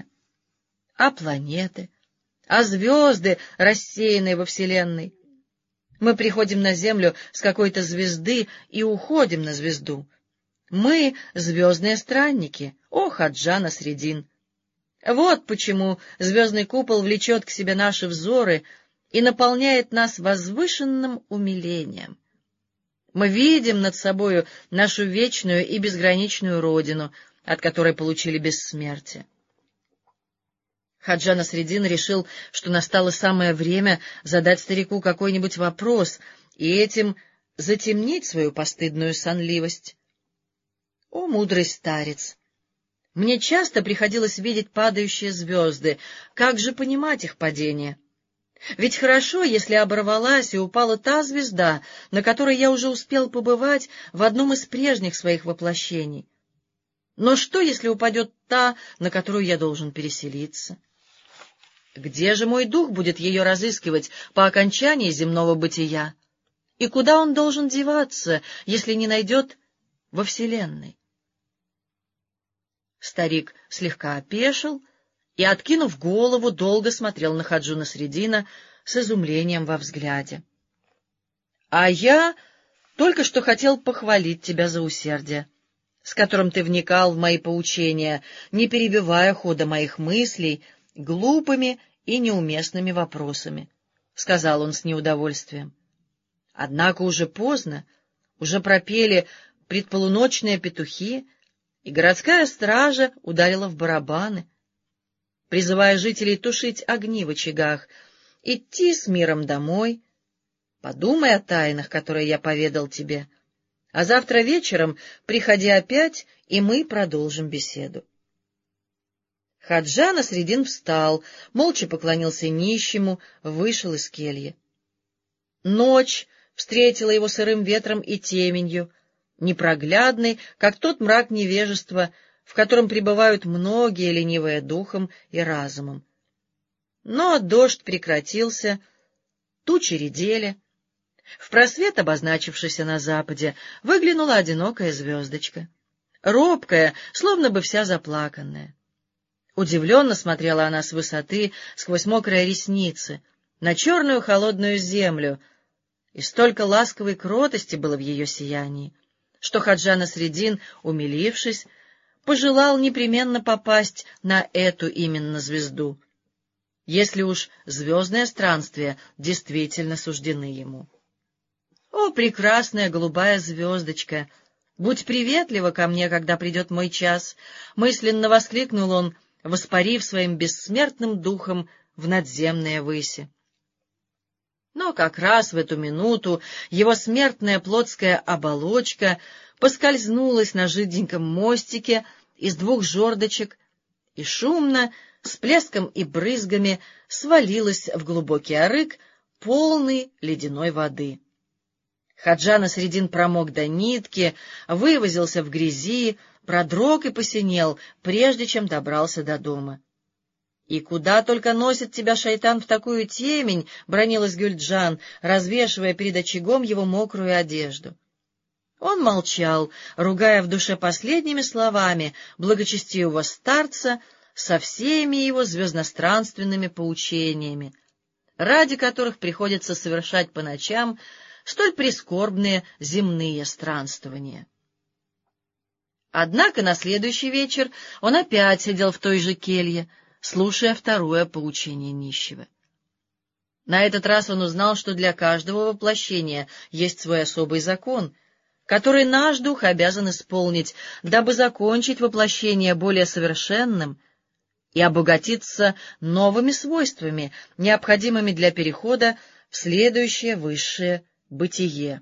А планеты, а звезды, рассеянные во Вселенной? Мы приходим на Землю с какой-то звезды и уходим на звезду. Мы — звездные странники, о, Хаджа Насреддин! Вот почему звездный купол влечет к себе наши взоры и наполняет нас возвышенным умилением. Мы видим над собою нашу вечную и безграничную родину, от которой получили бессмертие. Хаджа Насреддин решил, что настало самое время задать старику какой-нибудь вопрос и этим затемнить свою постыдную сонливость. О, мудрый старец! Мне часто приходилось видеть падающие звезды. Как же понимать их падение? Ведь хорошо, если оборвалась и упала та звезда, на которой я уже успел побывать в одном из прежних своих воплощений. Но что, если упадет та, на которую я должен переселиться? Где же мой дух будет ее разыскивать по окончании земного бытия? И куда он должен деваться, если не найдет во Вселенной? Старик слегка опешил и, откинув голову, долго смотрел на Хаджу Насреддина с изумлением во взгляде. — А я только что хотел похвалить тебя за усердие, с которым ты вникал в мои поучения, не перебивая хода моих мыслей глупыми и неуместными вопросами, — сказал он с неудовольствием. Однако уже поздно, уже пропели предполуночные петухи, и городская стража ударила в барабаны, призывая жителей тушить огни в очагах, идти с миром домой, Подумай о тайнах, которые я поведал тебе, а завтра вечером приходи опять, и мы продолжим беседу. Хаджа Насредин встал, молча поклонился нищему, вышел из кельи. Ночь встретила его сырым ветром и теменью, непроглядный, как тот мрак невежества, в котором пребывают многие, ленивые духом и разумом. Но дождь прекратился, тучи редели. В просвет, обозначившийся на западе, выглянула одинокая звездочка, робкая, словно бы вся заплаканная. Удивленно смотрела она с высоты, сквозь мокрые ресницы, на черную холодную землю, и столько ласковой кротости было в ее сиянии, что Хаджа Насредин, умилившись, пожелал непременно попасть на эту именно звезду, если уж звездные странствия действительно суждены ему. «О, прекрасная голубая звездочка! Будь приветлива ко мне, когда придет мой час!» — мысленно воскликнул он, воспарив своим бессмертным духом в надземные выси. Но как раз в эту минуту его смертная плотская оболочка поскользнулась на жиденьком мостике из двух жердочек и шумно, с плеском и брызгами, свалилась в глубокий арык, полный ледяной воды. Хаджа Насредин промок до нитки, вывозился в грязи, продрог и посинел, прежде чем добрался до дома. — И куда только носит тебя шайтан в такую темень? — бранилась Гюльджан, развешивая перед очагом его мокрую одежду. Он молчал, ругая в душе последними словами благочестивого старца со всеми его звездностранственными поучениями, ради которых приходится совершать по ночам столь прискорбные земные странствования. Однако на следующий вечер он опять сидел в той же келье, слушая второе поучение нищего. На этот раз он узнал, что для каждого воплощения есть свой особый закон, который наш дух обязан исполнить, дабы закончить воплощение более совершенным и обогатиться новыми свойствами, необходимыми для перехода в следующее высшее бытие.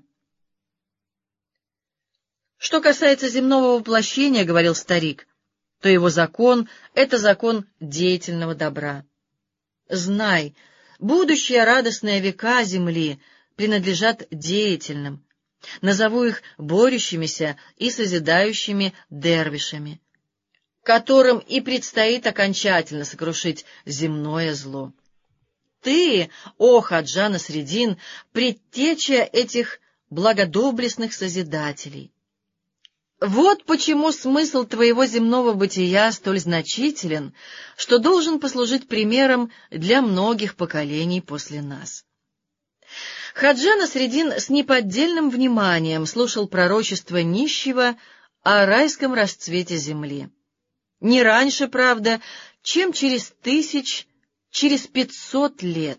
Что касается земного воплощения, — говорил старик, — то его закон — это закон деятельного добра. Знай, будущие радостные века земли принадлежат деятельным, назову их борющимися и созидающими дервишами, которым и предстоит окончательно сокрушить земное зло. Ты, о Хаджа Насредин, предтеча этих благодоблестных созидателей. Вот почему смысл твоего земного бытия столь значителен, что должен послужить примером для многих поколений после нас. Хаджа Насредин с неподдельным вниманием слушал пророчество нищего о райском расцвете земли. Не раньше, правда, чем через тысяч, через пятьсот лет.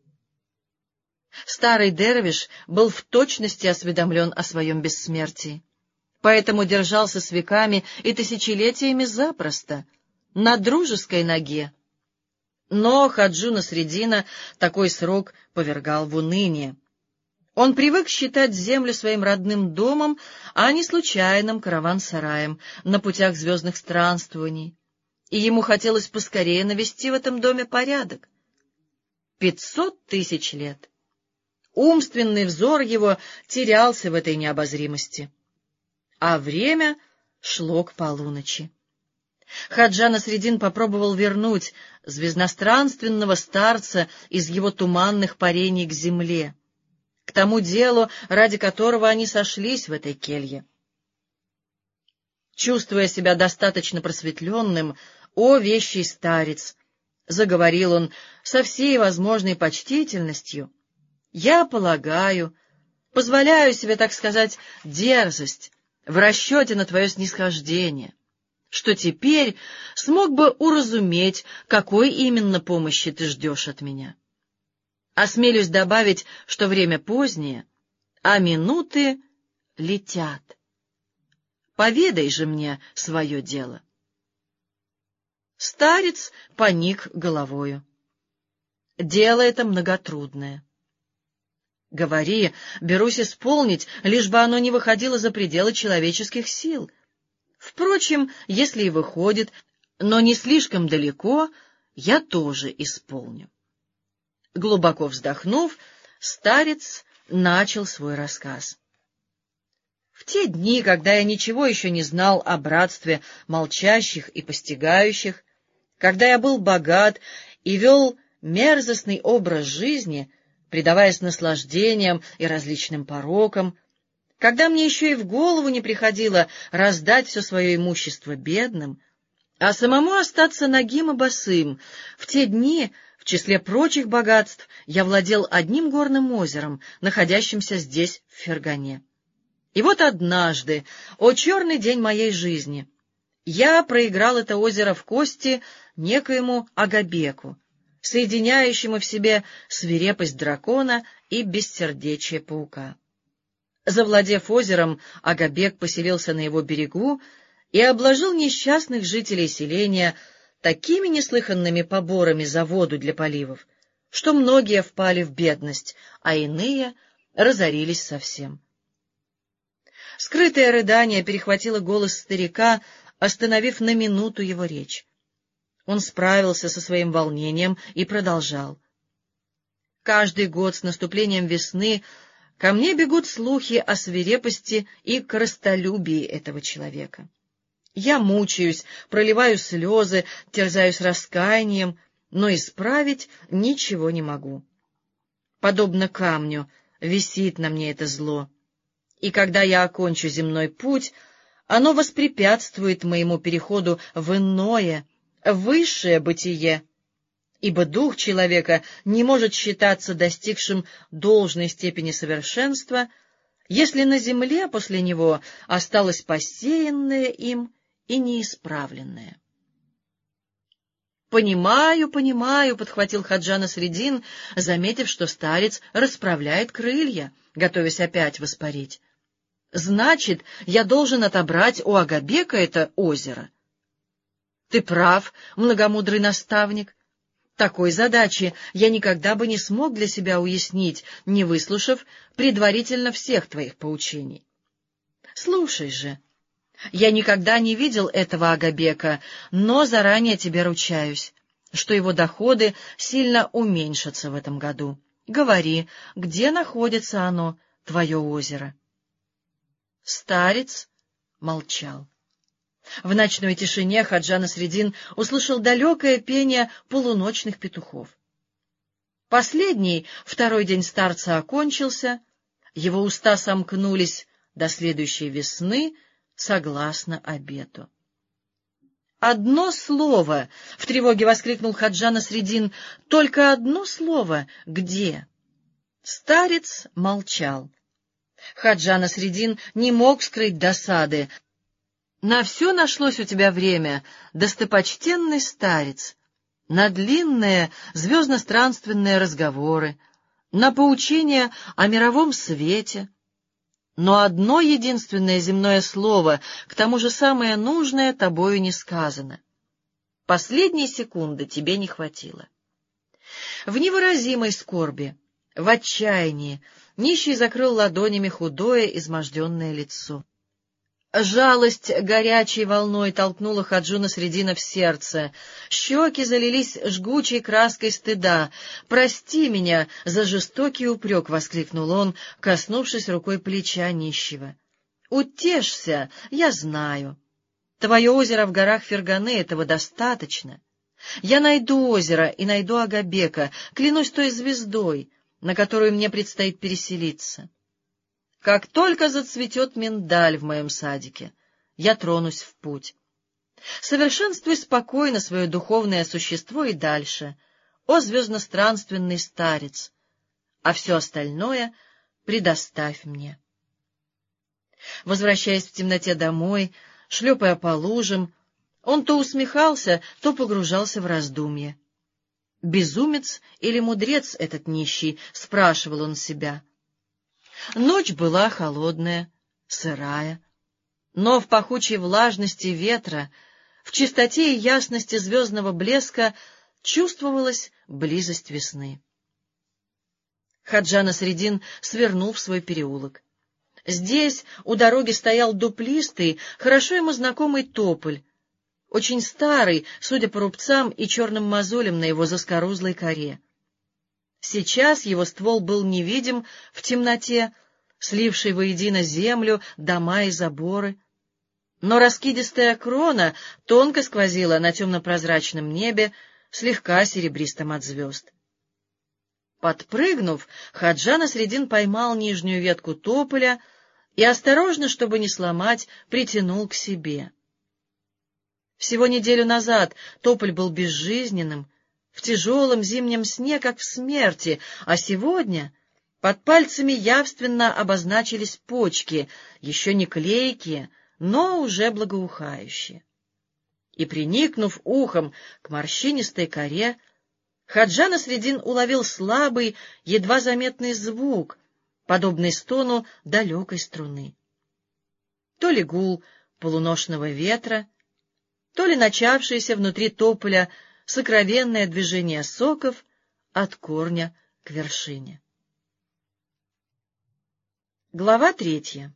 Старый дервиш был в точности осведомлен о своем бессмертии, поэтому держался с веками и тысячелетиями запросто, на дружеской ноге. Но Хаджу Насредина такой срок повергал в уныние. Он привык считать землю своим родным домом, а не случайным караван-сараем на путях звездных странствований, и ему хотелось поскорее навести в этом доме порядок. Пятьсот тысяч лет. Умственный взор его терялся в этой необозримости, а время шло к полуночи. Хаджа Насредин попробовал вернуть звездностранственного старца из его туманных парений к земле, к тому делу, ради которого они сошлись в этой келье. Чувствуя себя достаточно просветленным, «О, вещий старец!» — заговорил он со всей возможной почтительностью, — «я полагаю, позволяю себе, так сказать, дерзость в расчете на твое снисхождение, что теперь смог бы уразуметь, какой именно помощи ты ждешь от меня. Осмелюсь добавить, что время позднее, а минуты летят. Поведай же мне свое дело». Старец поник головою. Дело это многотрудное. Говори, берусь исполнить, лишь бы оно не выходило за пределы человеческих сил. Впрочем, если и выходит, но не слишком далеко, я тоже исполню. Глубоко вздохнув, старец начал свой рассказ. В те дни, когда я ничего еще не знал о братстве молчащих и постигающих, когда я был богат и вел мерзостный образ жизни, предаваясь наслаждениям и различным порокам, когда мне еще и в голову не приходило раздать все свое имущество бедным, а самому остаться нагим и босым, в те дни, в числе прочих богатств, я владел одним горным озером, находящимся здесь, в Фергане. И вот однажды, о черный день моей жизни, я проиграл это озеро в кости некоему Агабеку, соединяющему в себе свирепость дракона и бессердечие паука. Завладев озером, Агабек поселился на его берегу и обложил несчастных жителей селения такими неслыханными поборами за воду для поливов, что многие впали в бедность, а иные разорились совсем. Скрытое рыдание перехватило голос старика, остановив на минуту его речь. Он справился со своим волнением и продолжал. «Каждый год с наступлением весны ко мне бегут слухи о свирепости и корыстолюбии этого человека. Я мучаюсь, проливаю слезы, терзаюсь раскаянием, но исправить ничего не могу. Подобно камню висит на мне это зло, и когда я окончу земной путь, оно воспрепятствует моему переходу в иное, высшее бытие, ибо дух человека не может считаться достигшим должной степени совершенства, если на земле после него осталось посеянное им и неисправленное. «Понимаю, понимаю», — подхватил Ходжа Насреддин, заметив, что старец расправляет крылья, готовясь опять воспарить. «Значит, я должен отобрать у Агабека это озеро». «Ты прав, многомудрый наставник. Такой задачи я никогда бы не смог для себя уяснить, не выслушав предварительно всех твоих поучений. Слушай же, я никогда не видел этого Агабека, но заранее тебе ручаюсь, что его доходы сильно уменьшатся в этом году. Говори, где находится оно, твое озеро?» Старец молчал. В ночной тишине Ходжа Насреддин услышал далекое пение полуночных петухов. Последний, второй день старца окончился, его уста сомкнулись до следующей весны, согласно обету. «Одно слово!» — в тревоге воскликнул Ходжа Насреддин. «Только одно слово! Где?» Старец молчал. Ходжа Насреддин не мог скрыть досады. «На все нашлось у тебя время, достопочтенный старец, на длинные звездно-странственные разговоры, на поучения о мировом свете. Но одно единственное земное слово, к тому же самое нужное, тобою не сказано. Последней секунды тебе не хватило». В невыразимой скорби, в отчаянии, нищий закрыл ладонями худое, изможденное лицо. Жалость горячей волной толкнула Ходжу Насреддина в сердце. Щеки залились жгучей краской стыда. «Прости меня за жестокий упрек!» — воскликнул он, коснувшись рукой плеча нищего. «Утешься, я знаю. Твое озеро в горах Ферганы — этого достаточно. Я найду озеро и найду Агабека, клянусь той звездой, на которую мне предстоит переселиться. Как только зацветет миндаль в моем садике, я тронусь в путь. Совершенствуй спокойно свое духовное существо и дальше, о звездно-странственный старец, а все остальное предоставь мне». Возвращаясь в темноте домой, шлепая по лужам, он то усмехался, то погружался в раздумье. «Безумец или мудрец этот нищий?» — спрашивал он себя. Ночь была холодная, сырая, но в пахучей влажности ветра, в чистоте и ясности звездного блеска чувствовалась близость весны. Хаджа Насредин свернул в свой переулок. Здесь у дороги стоял дуплистый, хорошо ему знакомый тополь, очень старый, судя по рубцам и черным мозолям на его заскорузлой коре. Сейчас его ствол был невидим в темноте, слившей воедино землю, дома и заборы, но раскидистая крона тонко сквозила на темно-прозрачном небе, слегка серебристым от звезд. Подпрыгнув, Хаджа Насредин поймал нижнюю ветку тополя и, осторожно, чтобы не сломать, притянул к себе. Всего неделю назад тополь был безжизненным, в тяжелом зимнем сне, как в смерти, а сегодня под пальцами явственно обозначились почки, еще не клейкие, но уже благоухающие. И, приникнув ухом к морщинистой коре, Хаджа Насредин уловил слабый, едва заметный звук, подобный стону далекой струны. То ли гул полуношного ветра, то ли начавшееся внутри тополя сокровенное движение соков от корня к вершине. Глава третья.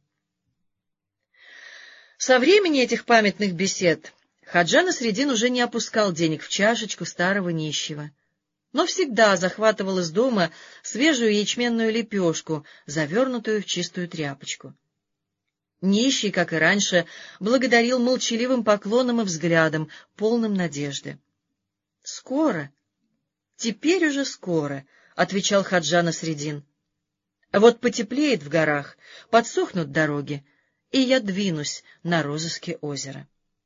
Со времени этих памятных бесед Хаджа Насредин уже не опускал денег в чашечку старого нищего, но всегда захватывал из дома свежую ячменную лепешку, завернутую в чистую тряпочку. Нищий, как и раньше, благодарил молчаливым поклоном и взглядом, полным надежды. — Скоро, теперь уже скоро, — отвечал Хаджа Насредин. — Вот потеплеет в горах, подсохнут дороги, и я двинусь на розыски озера.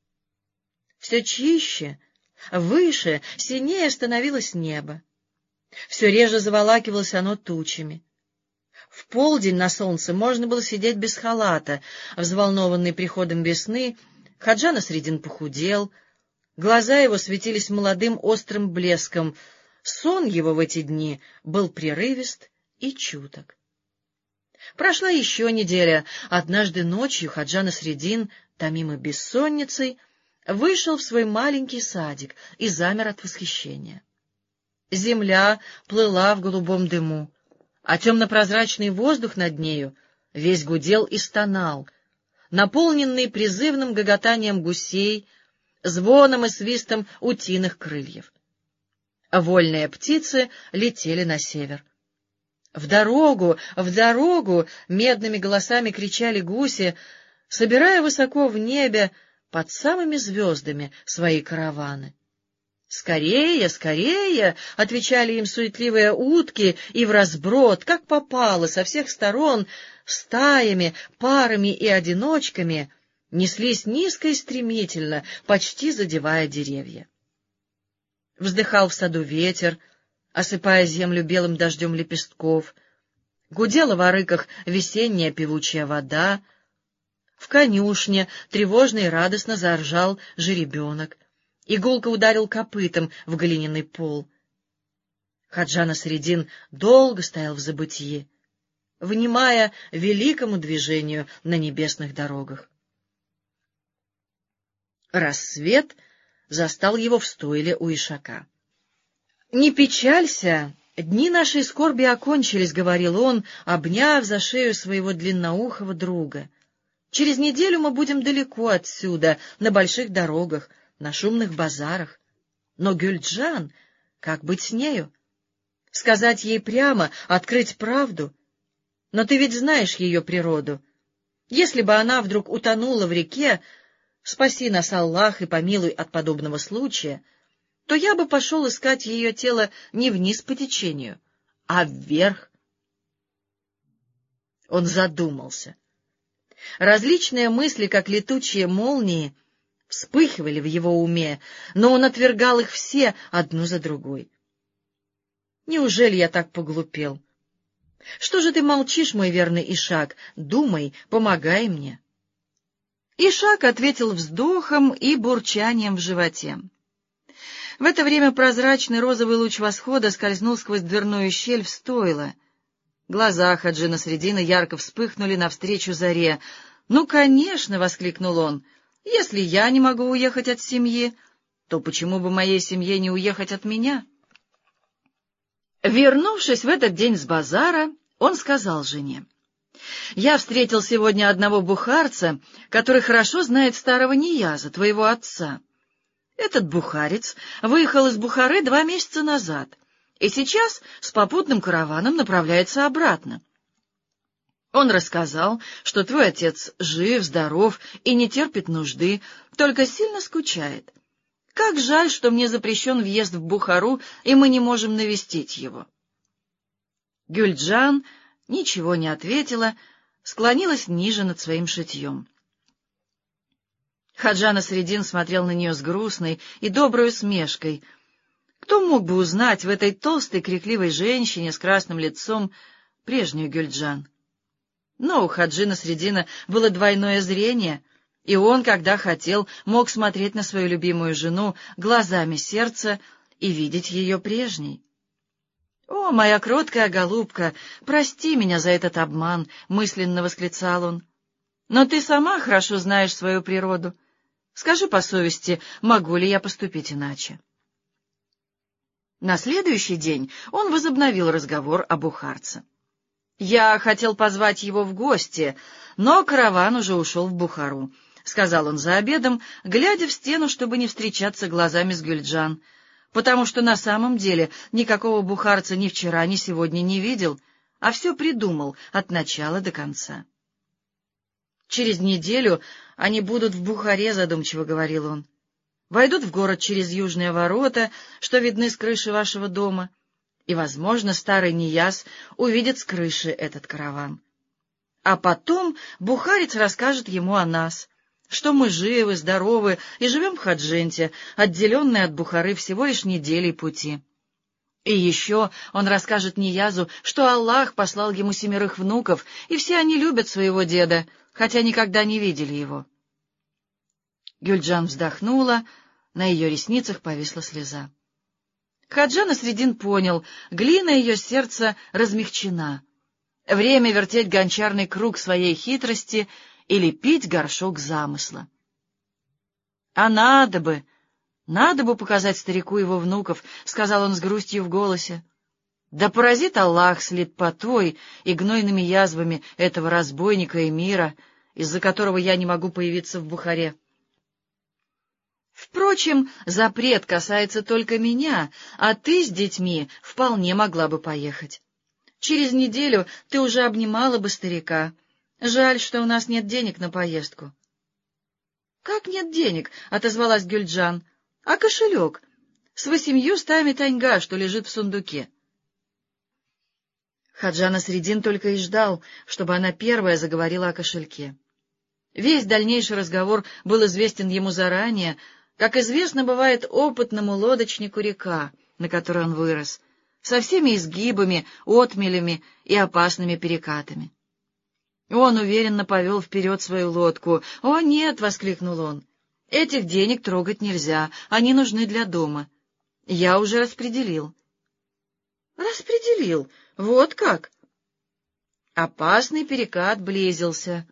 Все чище, выше, синее становилось небо. Все реже заволакивалось оно тучами. В полдень на солнце можно было сидеть без халата. Взволнованный приходом весны, Хаджа Насредин похудел, глаза его светились молодым острым блеском, сон его в эти дни был прерывист и чуток. Прошла еще неделя. Однажды ночью Хаджа Насредин, томимый бессонницей, вышел в свой маленький садик и замер от восхищения. Земля плыла в голубом дыму, а темно-прозрачный воздух над нею весь гудел и стонал, наполненный призывным гоготанием гусей, звоном и свистом утиных крыльев. Вольные птицы летели на север. «В дорогу! В дорогу!» — медными голосами кричали гуси, собирая высоко в небе под самыми звездами свои караваны. «Скорее, скорее!» — отвечали им суетливые утки, и вразброд, как попало, со всех сторон, стаями, парами и одиночками, неслись низко и стремительно, почти задевая деревья. Вздыхал в саду ветер, осыпая землю белым дождем лепестков, гудела в арыках весенняя певучая вода, в конюшне тревожно и радостно заржал жеребенок, и гулко ударил копытом в глиняный пол. Хаджа Насредин долго стоял в забытьи, внимая великому движению на небесных дорогах. Рассвет застал его в стойле у ишака. — Не печалься, дни нашей скорби окончились, — говорил он, обняв за шею своего длинноухого друга. — Через неделю мы будем далеко отсюда, на больших дорогах, на шумных базарах. Но Гюльджан, как быть с нею? Сказать ей прямо, открыть правду? Но ты ведь знаешь ее природу. Если бы она вдруг утонула в реке, спаси нас, Аллах, и помилуй от подобного случая, то я бы пошел искать ее тело не вниз по течению, а вверх. Он задумался. Различные мысли, как летучие молнии, вспыхивали в его уме, но он отвергал их все одну за другой. Неужели я так поглупел? Что же ты молчишь, мой верный Ишак? Думай, помогай мне. Ишак ответил вздохом и бурчанием в животе. В это время прозрачный розовый луч восхода скользнул сквозь дверную щель в стойло. Глаза Хаджи Насредина ярко вспыхнули навстречу заре. — Ну, конечно! — воскликнул он. — Если я не могу уехать от семьи, то почему бы моей семье не уехать от меня? Вернувшись в этот день с базара, он сказал жене: «Я встретил сегодня одного бухарца, который хорошо знает старого Нияза, твоего отца. Этот бухарец выехал из Бухары два месяца назад и сейчас с попутным караваном направляется обратно. Он рассказал, что твой отец жив, здоров и не терпит нужды, только сильно скучает. Как жаль, что мне запрещен въезд в Бухару, и мы не можем навестить его». Гюльджан ничего не ответила, склонилась ниже над своим шитьем. Хаджа Насреддин смотрел на нее с грустной и доброй усмешкой. Кто мог бы узнать в этой толстой, крикливой женщине с красным лицом прежнюю Гюльджан? Но у Хаджи Насреддина было двойное зрение, и он, когда хотел, мог смотреть на свою любимую жену глазами сердца и видеть ее прежней. «О, моя кроткая голубка, прости меня за этот обман!» — мысленно восклицал он. «Но ты сама хорошо знаешь свою природу. Скажи по совести, могу ли я поступить иначе?» На следующий день он возобновил разговор о бухарце. «Я хотел позвать его в гости, но караван уже ушел в Бухару», — сказал он за обедом, глядя в стену, чтобы не встречаться глазами с Гюльджан, потому что на самом деле никакого бухарца ни вчера, ни сегодня не видел, а все придумал от начала до конца. «Через неделю они будут в Бухаре», — задумчиво говорил он. «Войдут в город через южные ворота, что видны с крыши вашего дома, и, возможно, старый Нияз увидит с крыши этот караван. А потом бухарец расскажет ему о нас, что мы живы, здоровы и живем в Хадженте, отделенные от Бухары всего лишь неделей пути. И еще он расскажет Ниязу, что Аллах послал ему семерых внуков, и все они любят своего деда, хотя никогда не видели его». Гюльджан вздохнула, на ее ресницах повисла слеза. Хаджа Насреддин понял, глина ее сердца размягчена. Время вертеть гончарный круг своей хитрости и лепить горшок замысла. «А надо бы, надо бы показать старику его внуков», — сказал он с грустью в голосе. «Да поразит Аллах слепотой и гнойными язвами этого разбойника эмира, из-за которого я не могу появиться в Бухаре. Впрочем, запрет касается только меня, а ты с детьми вполне могла бы поехать. Через неделю ты уже обнимала бы старика. Жаль, что у нас нет денег на поездку». «Как нет денег?» — отозвалась Гюльджан. «А кошелек? С восемью стами таньга, что лежит в сундуке». Хаджа Насреддин только и ждал, чтобы она первая заговорила о кошельке. Весь дальнейший разговор был известен ему заранее, как известно бывает опытному лодочнику река, на которой он вырос, со всеми изгибами, отмелями и опасными перекатами. Он уверенно повел вперед свою лодку. «О, нет!» — воскликнул он. «Этих денег трогать нельзя, они нужны для дома. Я уже распределил». «Распределил? Вот как?» Опасный перекат близился.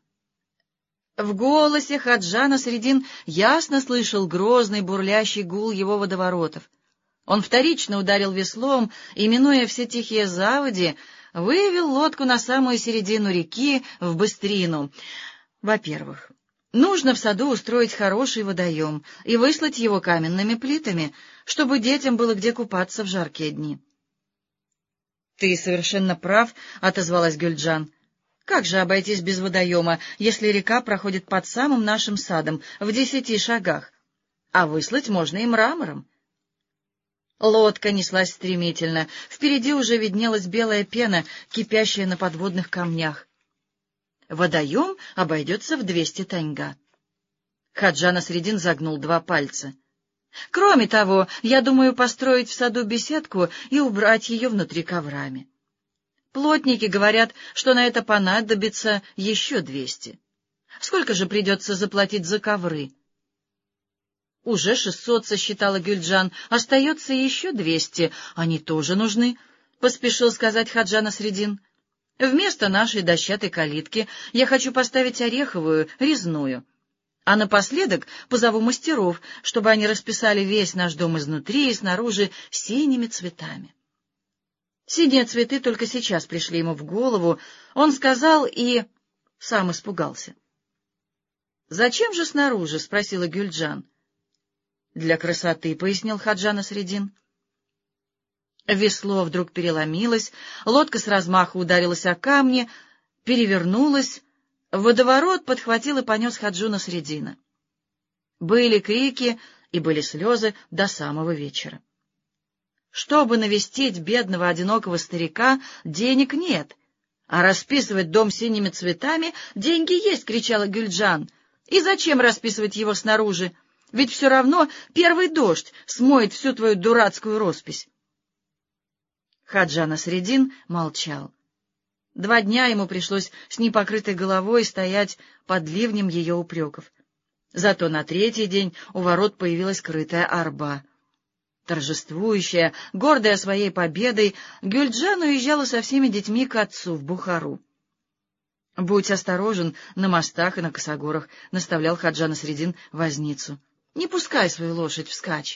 В голосе Хаджа Насреддин ясно слышал грозный бурлящий гул его водоворотов. Он вторично ударил веслом и, минуя все тихие заводи, вывел лодку на самую середину реки, в быстрину. Во-первых, нужно в саду устроить хороший водоем и выслать его каменными плитами, чтобы детям было где купаться в жаркие дни. — Ты совершенно прав, — отозвалась Гюльджан. — Как же обойтись без водоема, если река проходит под самым нашим садом, в десяти шагах? А выслать можно и мрамором. Лодка неслась стремительно. Впереди уже виднелась белая пена, кипящая на подводных камнях. Водоем обойдется в двести таньга. Хаджа Насреддин загнул два пальца. Кроме того, я думаю построить в саду беседку и убрать ее внутри коврами. Плотники говорят, что на это понадобится еще двести. Сколько же придется заплатить за ковры? Уже шестьсот, сосчитала Гюльджан. Остается еще двести. Они тоже нужны, — поспешил сказать Хаджа Насреддин. Вместо нашей дощатой калитки я хочу поставить ореховую, резную. А напоследок позову мастеров, чтобы они расписали весь наш дом изнутри и снаружи синими цветами. Синие цветы только сейчас пришли ему в голову. Он сказал и сам испугался. — Зачем же снаружи? — спросила Гюльджан. — Для красоты, — пояснил Хаджа Насредин. Весло вдруг переломилось, лодка с размаху ударилась о камни, перевернулась, водоворот подхватил и понес Хаджу Насредина. Были крики и были слезы до самого вечера. Чтобы навестить бедного одинокого старика, денег нет, а расписывать дом синими цветами деньги есть, — кричала Гюльджан. И зачем расписывать его снаружи? Ведь все равно первый дождь смоет всю твою дурацкую роспись. Хаджа Насредин молчал. Два дня ему пришлось с непокрытой головой стоять под ливнем ее упреков. Зато на третий день у ворот появилась крытая арба. Торжествующая, гордая своей победой, Гюльджан уезжала со всеми детьми к отцу в Бухару. — Будь осторожен на мостах и на косогорах, — наставлял Хаджа Насредин возницу. — Не пускай свою лошадь вскачь.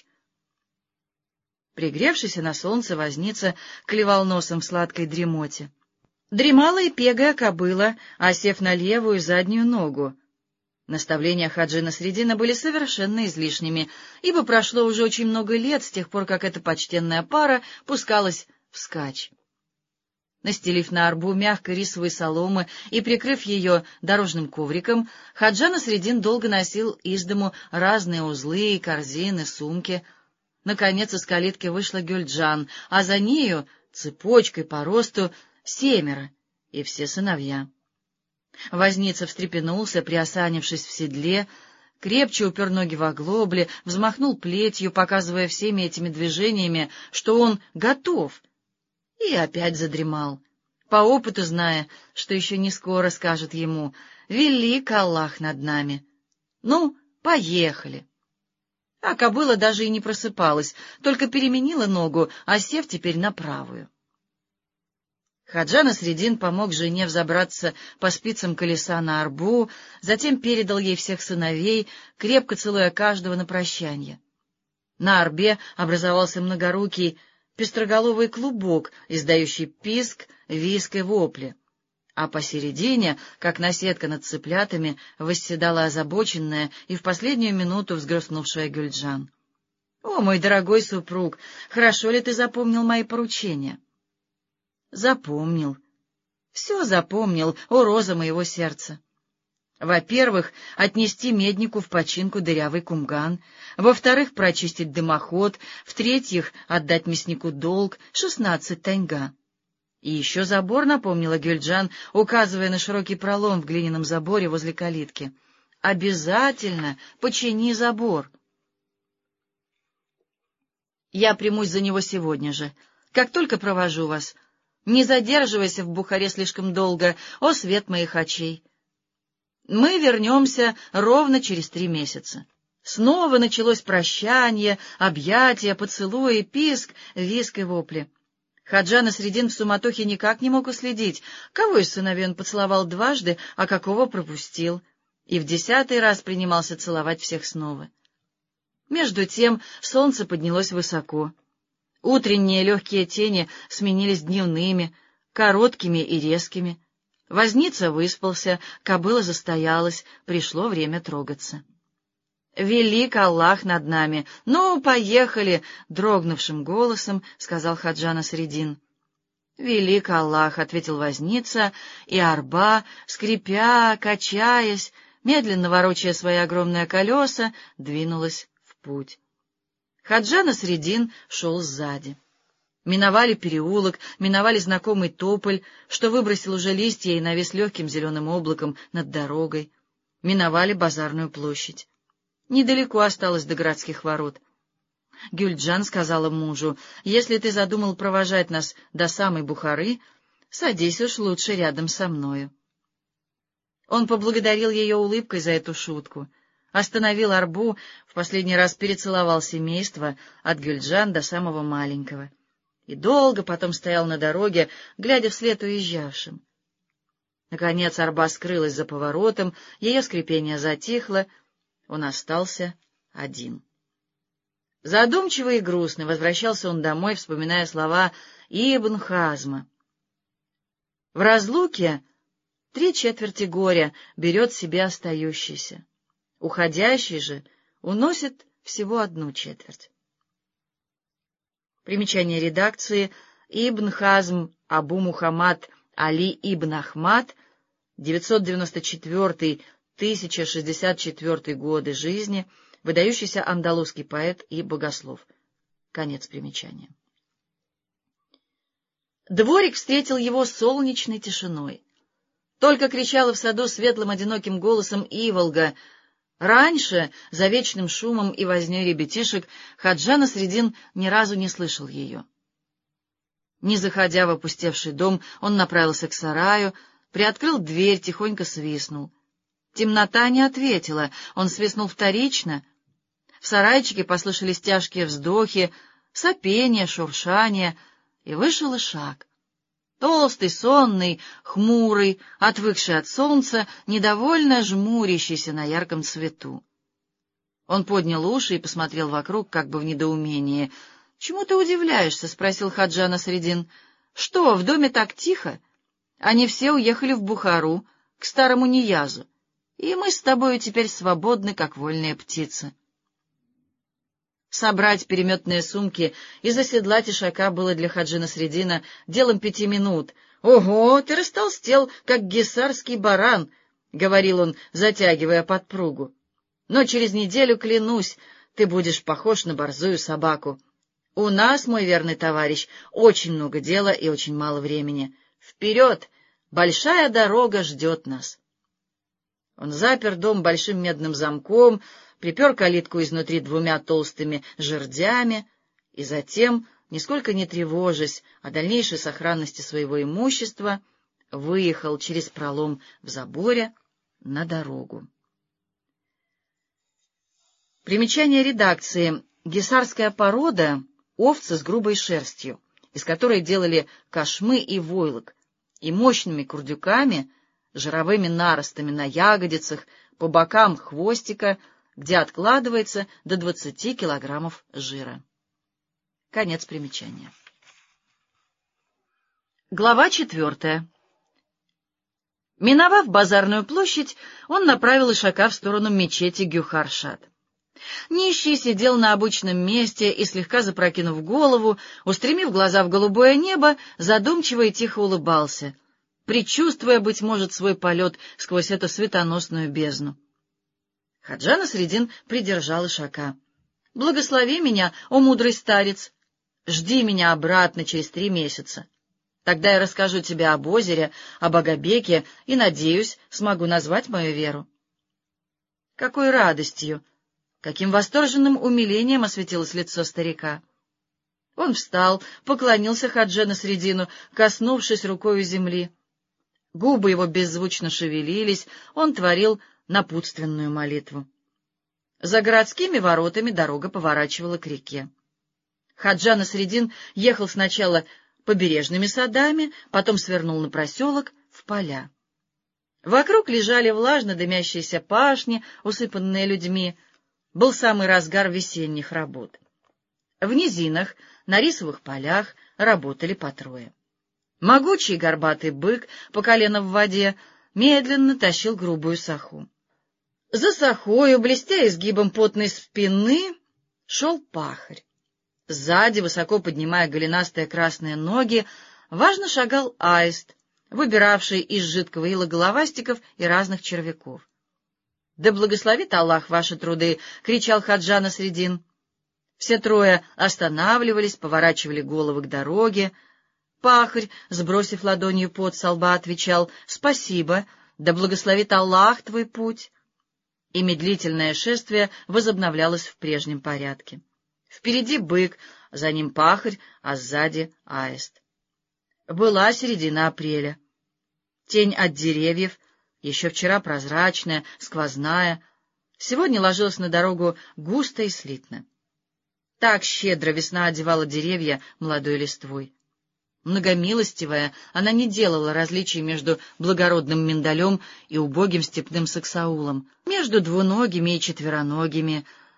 Пригревшийся на солнце возница клевал носом в сладкой дремоте. Дремала и пегая кобыла, осев на левую заднюю ногу. Наставления Хаджи Насредина были совершенно излишними, ибо прошло уже очень много лет с тех пор, как эта почтенная пара пускалась вскачь. Настелив на арбу мягкой рисовой соломы и прикрыв ее дорожным ковриком, Хаджа Насредин долго носил из дому разные узлы, корзины, сумки. Наконец из калитки вышла Гюльджан, а за нею, цепочкой по росту, семеро, и все сыновья. Возница встрепенулся, приосанившись в седле, крепче упер ноги в оглобли, взмахнул плетью, показывая всеми этими движениями, что он готов, и опять задремал, по опыту зная, что еще не скоро скажет ему: «Велик Аллах над нами! Ну, поехали!» А кобыла даже и не просыпалась, только переменила ногу, осев теперь на правую. Хаджа Насредин помог жене взобраться по спицам колеса на арбу, затем передал ей всех сыновей, крепко целуя каждого на прощанье. На арбе образовался многорукий пестроголовый клубок, издающий писк, виск и вопли, а посередине, как наседка над цыплятами, восседала озабоченная и в последнюю минуту взгрустнувшая Гюльджан. — О, мой дорогой супруг, хорошо ли ты запомнил мои поручения? — Запомнил. Все запомнил, о, роза моего сердца. Во-первых, отнести меднику в починку дырявый кумган, во-вторых, прочистить дымоход, в-третьих, отдать мяснику долг — шестнадцать таньга. И еще забор, напомнила Гюльджан, указывая на широкий пролом в глиняном заборе возле калитки. — Обязательно почини забор. — Я примусь за него сегодня же, как только провожу вас. Не задерживайся в Бухаре слишком долго, о свет моих очей. Мы вернемся ровно через три месяца. Снова началось прощание, объятия, поцелуи, писк, виск и вопли. Хаджа Насредин в суматохе никак не мог уследить, кого из сыновей он поцеловал дважды, а какого пропустил, и в десятый раз принимался целовать всех снова. Между тем солнце поднялось высоко. Утренние легкие тени сменились дневными, короткими и резкими. Возница выспался, кобыла застоялась, пришло время трогаться. «Велик Аллах над нами! Ну, поехали!» — дрогнувшим голосом сказал Хаджа Насредин. «Велик Аллах!» — ответил возница, и арба, скрипя, качаясь, медленно ворочая свои огромные колеса, двинулась в путь. Хаджа Насредин шел сзади. Миновали переулок, миновали знакомый тополь, что выбросил уже листья и навис легким зеленым облаком над дорогой. Миновали базарную площадь. Недалеко осталось до городских ворот. Гюльджан сказала мужу: «Если ты задумал провожать нас до самой Бухары, садись уж лучше рядом со мною». Он поблагодарил ее улыбкой за эту шутку, остановил арбу, в последний раз перецеловал семейство от Гюльджан до самого маленького и долго потом стоял на дороге, глядя вслед уезжавшим. Наконец арба скрылась за поворотом, ее скрипение затихло, он остался один. Задумчивый и грустный возвращался он домой, вспоминая слова Ибн Хазма. В разлуке три четверти горя берет себе остающийся, уходящий же уносит всего одну четверть. Примечание редакции: Ибн Хазм Абу Мухаммад Али ибн Ахмад, девятьсот девяносто четвёртый — тысяча шестьдесят четвёртый годы жизни, выдающийся андалузский поэт и богослов. Конец примечания. Дворик встретил его солнечной тишиной. Только кричала в саду светлым одиноким голосом иволга. Раньше, за вечным шумом и вознёй ребятишек, Хаджа Насредин ни разу не слышал ее. Не заходя в опустевший дом, он направился к сараю, приоткрыл дверь, тихонько свистнул. Темнота не ответила, он свистнул вторично. В сарайчике послышались тяжкие вздохи, сопение, шуршание, и вышел Ишак. Толстый, сонный, хмурый, отвыкший от солнца, недовольно жмурящийся на ярком свету. Он поднял уши и посмотрел вокруг, как бы в недоумении. — Чему ты удивляешься? — спросил Хаджа Насредин. — Что, в доме так тихо? Они все уехали в Бухару, к старому Ниязу, и мы с тобою теперь свободны, как вольные птицы. Собрать переметные сумки и заседлать Ишака было для Хаджи Насредина делом пяти минут. — Ого, ты растолстел, как гисарский баран, — говорил он, затягивая подпругу. — Но через неделю, клянусь, ты будешь похож на борзую собаку. У нас, мой верный товарищ, очень много дела и очень мало времени. Вперед! Большая дорога ждет нас. Он запер дом большим медным замком, припер калитку изнутри двумя толстыми жердями и затем, нисколько не тревожась о дальнейшей сохранности своего имущества, выехал через пролом в заборе на дорогу. Примечание редакции. Гисарская порода — овцы с грубой шерстью, из которой делали кошмы и войлок, и мощными курдюками, жировыми наростами на ягодицах, по бокам хвостика, где откладывается до двадцати килограммов жира. Конец примечания. Глава четвертая. Миновав базарную площадь, он направил Ишака в сторону мечети Гюхаршат. Нищий сидел на обычном месте и, слегка запрокинув голову, устремив глаза в голубое небо, задумчиво и тихо улыбался, предчувствуя, быть может, свой полет сквозь эту светоносную бездну. Хаджа Насредин придержал Ишака. — Благослови меня, о мудрый старец! Жди меня обратно через три месяца. Тогда я расскажу тебе об озере, об Агабеке и, надеюсь, смогу назвать мою веру. Какой радостью! Каким восторженным умилением осветилось лицо старика! Он встал, поклонился Хаджа Насредину, коснувшись рукою земли. Губы его беззвучно шевелились, он творил напутственную молитву. За городскими воротами дорога поворачивала к реке. Хаджа Насредин ехал сначала побережными садами, потом свернул на проселок, в поля. Вокруг лежали влажно дымящиеся пашни, усыпанные людьми. Был самый разгар весенних работ. В низинах, на рисовых полях работали по трое. Могучий горбатый бык по колено в воде медленно тащил грубую саху. За сахою, блестя изгибом потной спины, шел пахарь. Сзади, высоко поднимая голенастые красные ноги, важно шагал аист, выбиравший из жидкого ила головастиков и разных червяков. — Да благословит Аллах ваши труды! — кричал Хаджа Насредин. Все трое останавливались, поворачивали головы к дороге. Пахарь, сбросив ладонью пот со лба, отвечал: — Спасибо, да благословит Аллах твой путь. И медлительное шествие возобновлялось в прежнем порядке. Впереди бык, за ним пахарь, а сзади аист. Была середина апреля. Тень от деревьев, еще вчера прозрачная, сквозная, сегодня ложилась на дорогу густо и слитно. Так щедро весна одевала деревья молодой листвой. Многомилостивая, она не делала различий между благородным миндалем и убогим степным саксаулом, между двуногими и четвероногими,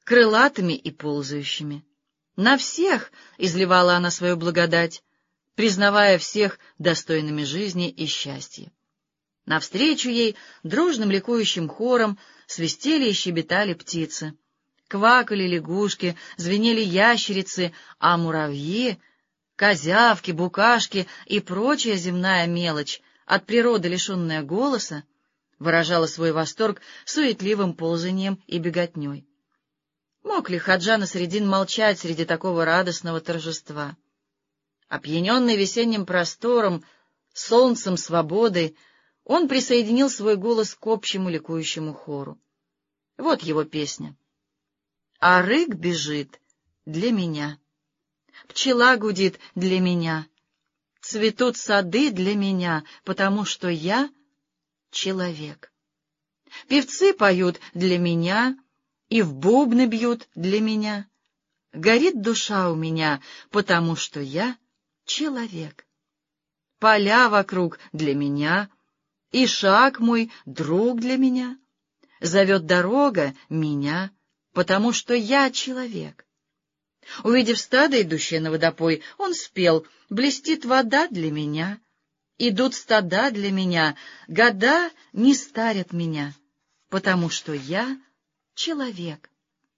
крылатыми и ползающими. На всех изливала она свою благодать, признавая всех достойными жизни и счастья. Навстречу ей дружным ликующим хором свистели и щебетали птицы, квакали лягушки, звенели ящерицы, а муравьи, козявки, букашки и прочая земная мелочь, от природы лишенная голоса, выражала свой восторг суетливым ползанием и беготней. Мог ли Ходжа Насредин молчать среди такого радостного торжества? Опьяненный весенним простором, солнцем, свободой, он присоединил свой голос к общему ликующему хору. Вот его песня. А рык бежит для меня, пчела гудит для меня, цветут сады для меня, потому что я человек. Певцы поют для меня и в бубны бьют для меня. Горит душа у меня, потому что я человек. Поля вокруг для меня, и шаг мой друг для меня. Зовет дорога меня, потому что я человек. Увидев стадо, идущее на водопой, он спел: блестит вода для меня, идут стада для меня, года не старят меня, потому что я человек.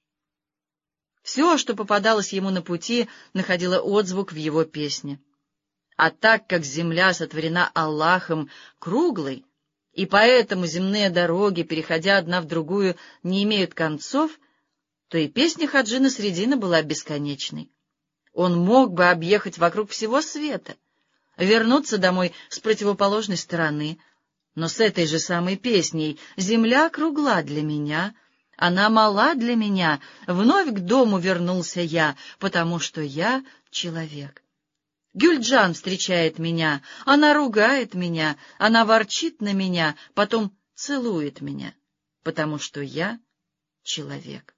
Все, что попадалось ему на пути, находило отзвук в его песне. А так как земля сотворена Аллахом круглой, и поэтому земные дороги, переходя одна в другую, не имеют концов, то и песня Ходжи Насредина была бесконечной. Он мог бы объехать вокруг всего света, вернуться домой с противоположной стороны, но с этой же самой песней «Земля кругла для меня», «Она мала для меня», вновь к дому вернулся я, потому что я человек. Гюльджан встречает меня, она ругает меня, она ворчит на меня, потом целует меня, потому что я человек.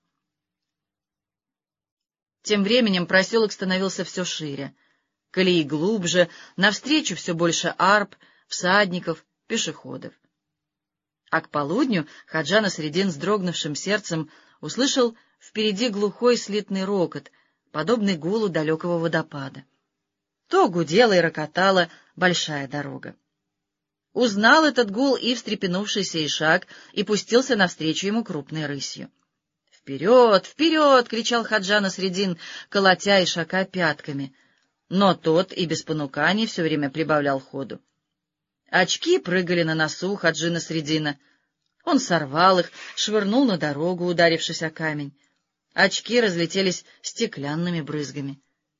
Тем временем проселок становился все шире, колеи глубже, навстречу все больше арб, всадников, пешеходов. А к полудню Ходжа Насредин с дрогнувшим сердцем услышал впереди глухой слитный рокот, подобный гулу далекого водопада. То гудела и рокотала большая дорога. Узнал этот гул и встрепенувшийся Ишак, и пустился навстречу ему крупной рысью. «Вперед! Вперед!» — кричал Ходжа Насредин, колотя Ишака пятками. Но тот и без понуканий все время прибавлял ходу. Очки прыгали на носу Ходжи Насредина. Он сорвал их, швырнул на дорогу, ударившись о камень. Очки разлетелись стеклянными брызгами.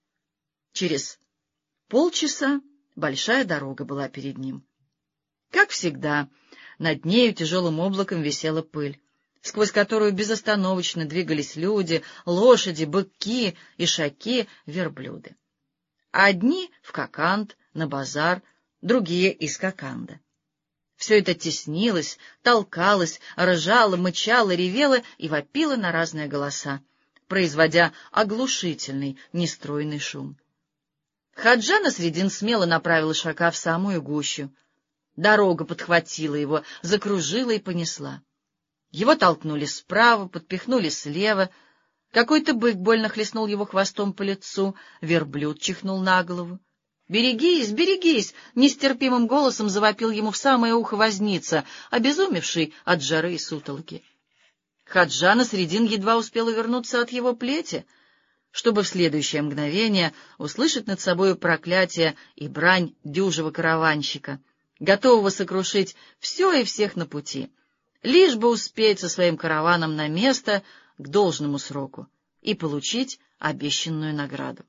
Через полчаса большая дорога была перед ним. Как всегда, над нею тяжелым облаком висела пыль, сквозь которую безостановочно двигались люди, лошади, быки, ишаки, верблюды. Одни в Коканд, на базар, другие из Коканда. Все это теснилось, толкалось, ржало, мычало, ревело и вопило на разные голоса, производя оглушительный, нестройный шум. Ходжа Насредин смело направил Ишака в самую гущу. Дорога подхватила его, закружила и понесла. Его толкнули справа, подпихнули слева. Какой-то бык больно хлестнул его хвостом по лицу, верблюд чихнул на голову. «Берегись, берегись!» — нестерпимым голосом завопил ему в самое ухо возница, обезумевший от жары и сутолки. Ходжа Насредин едва успел увернуться от его плети, чтобы в следующее мгновение услышать над собою проклятие и брань дюжего караванщика, готового сокрушить все и всех на пути, лишь бы успеть со своим караваном на место к должному сроку и получить обещанную награду.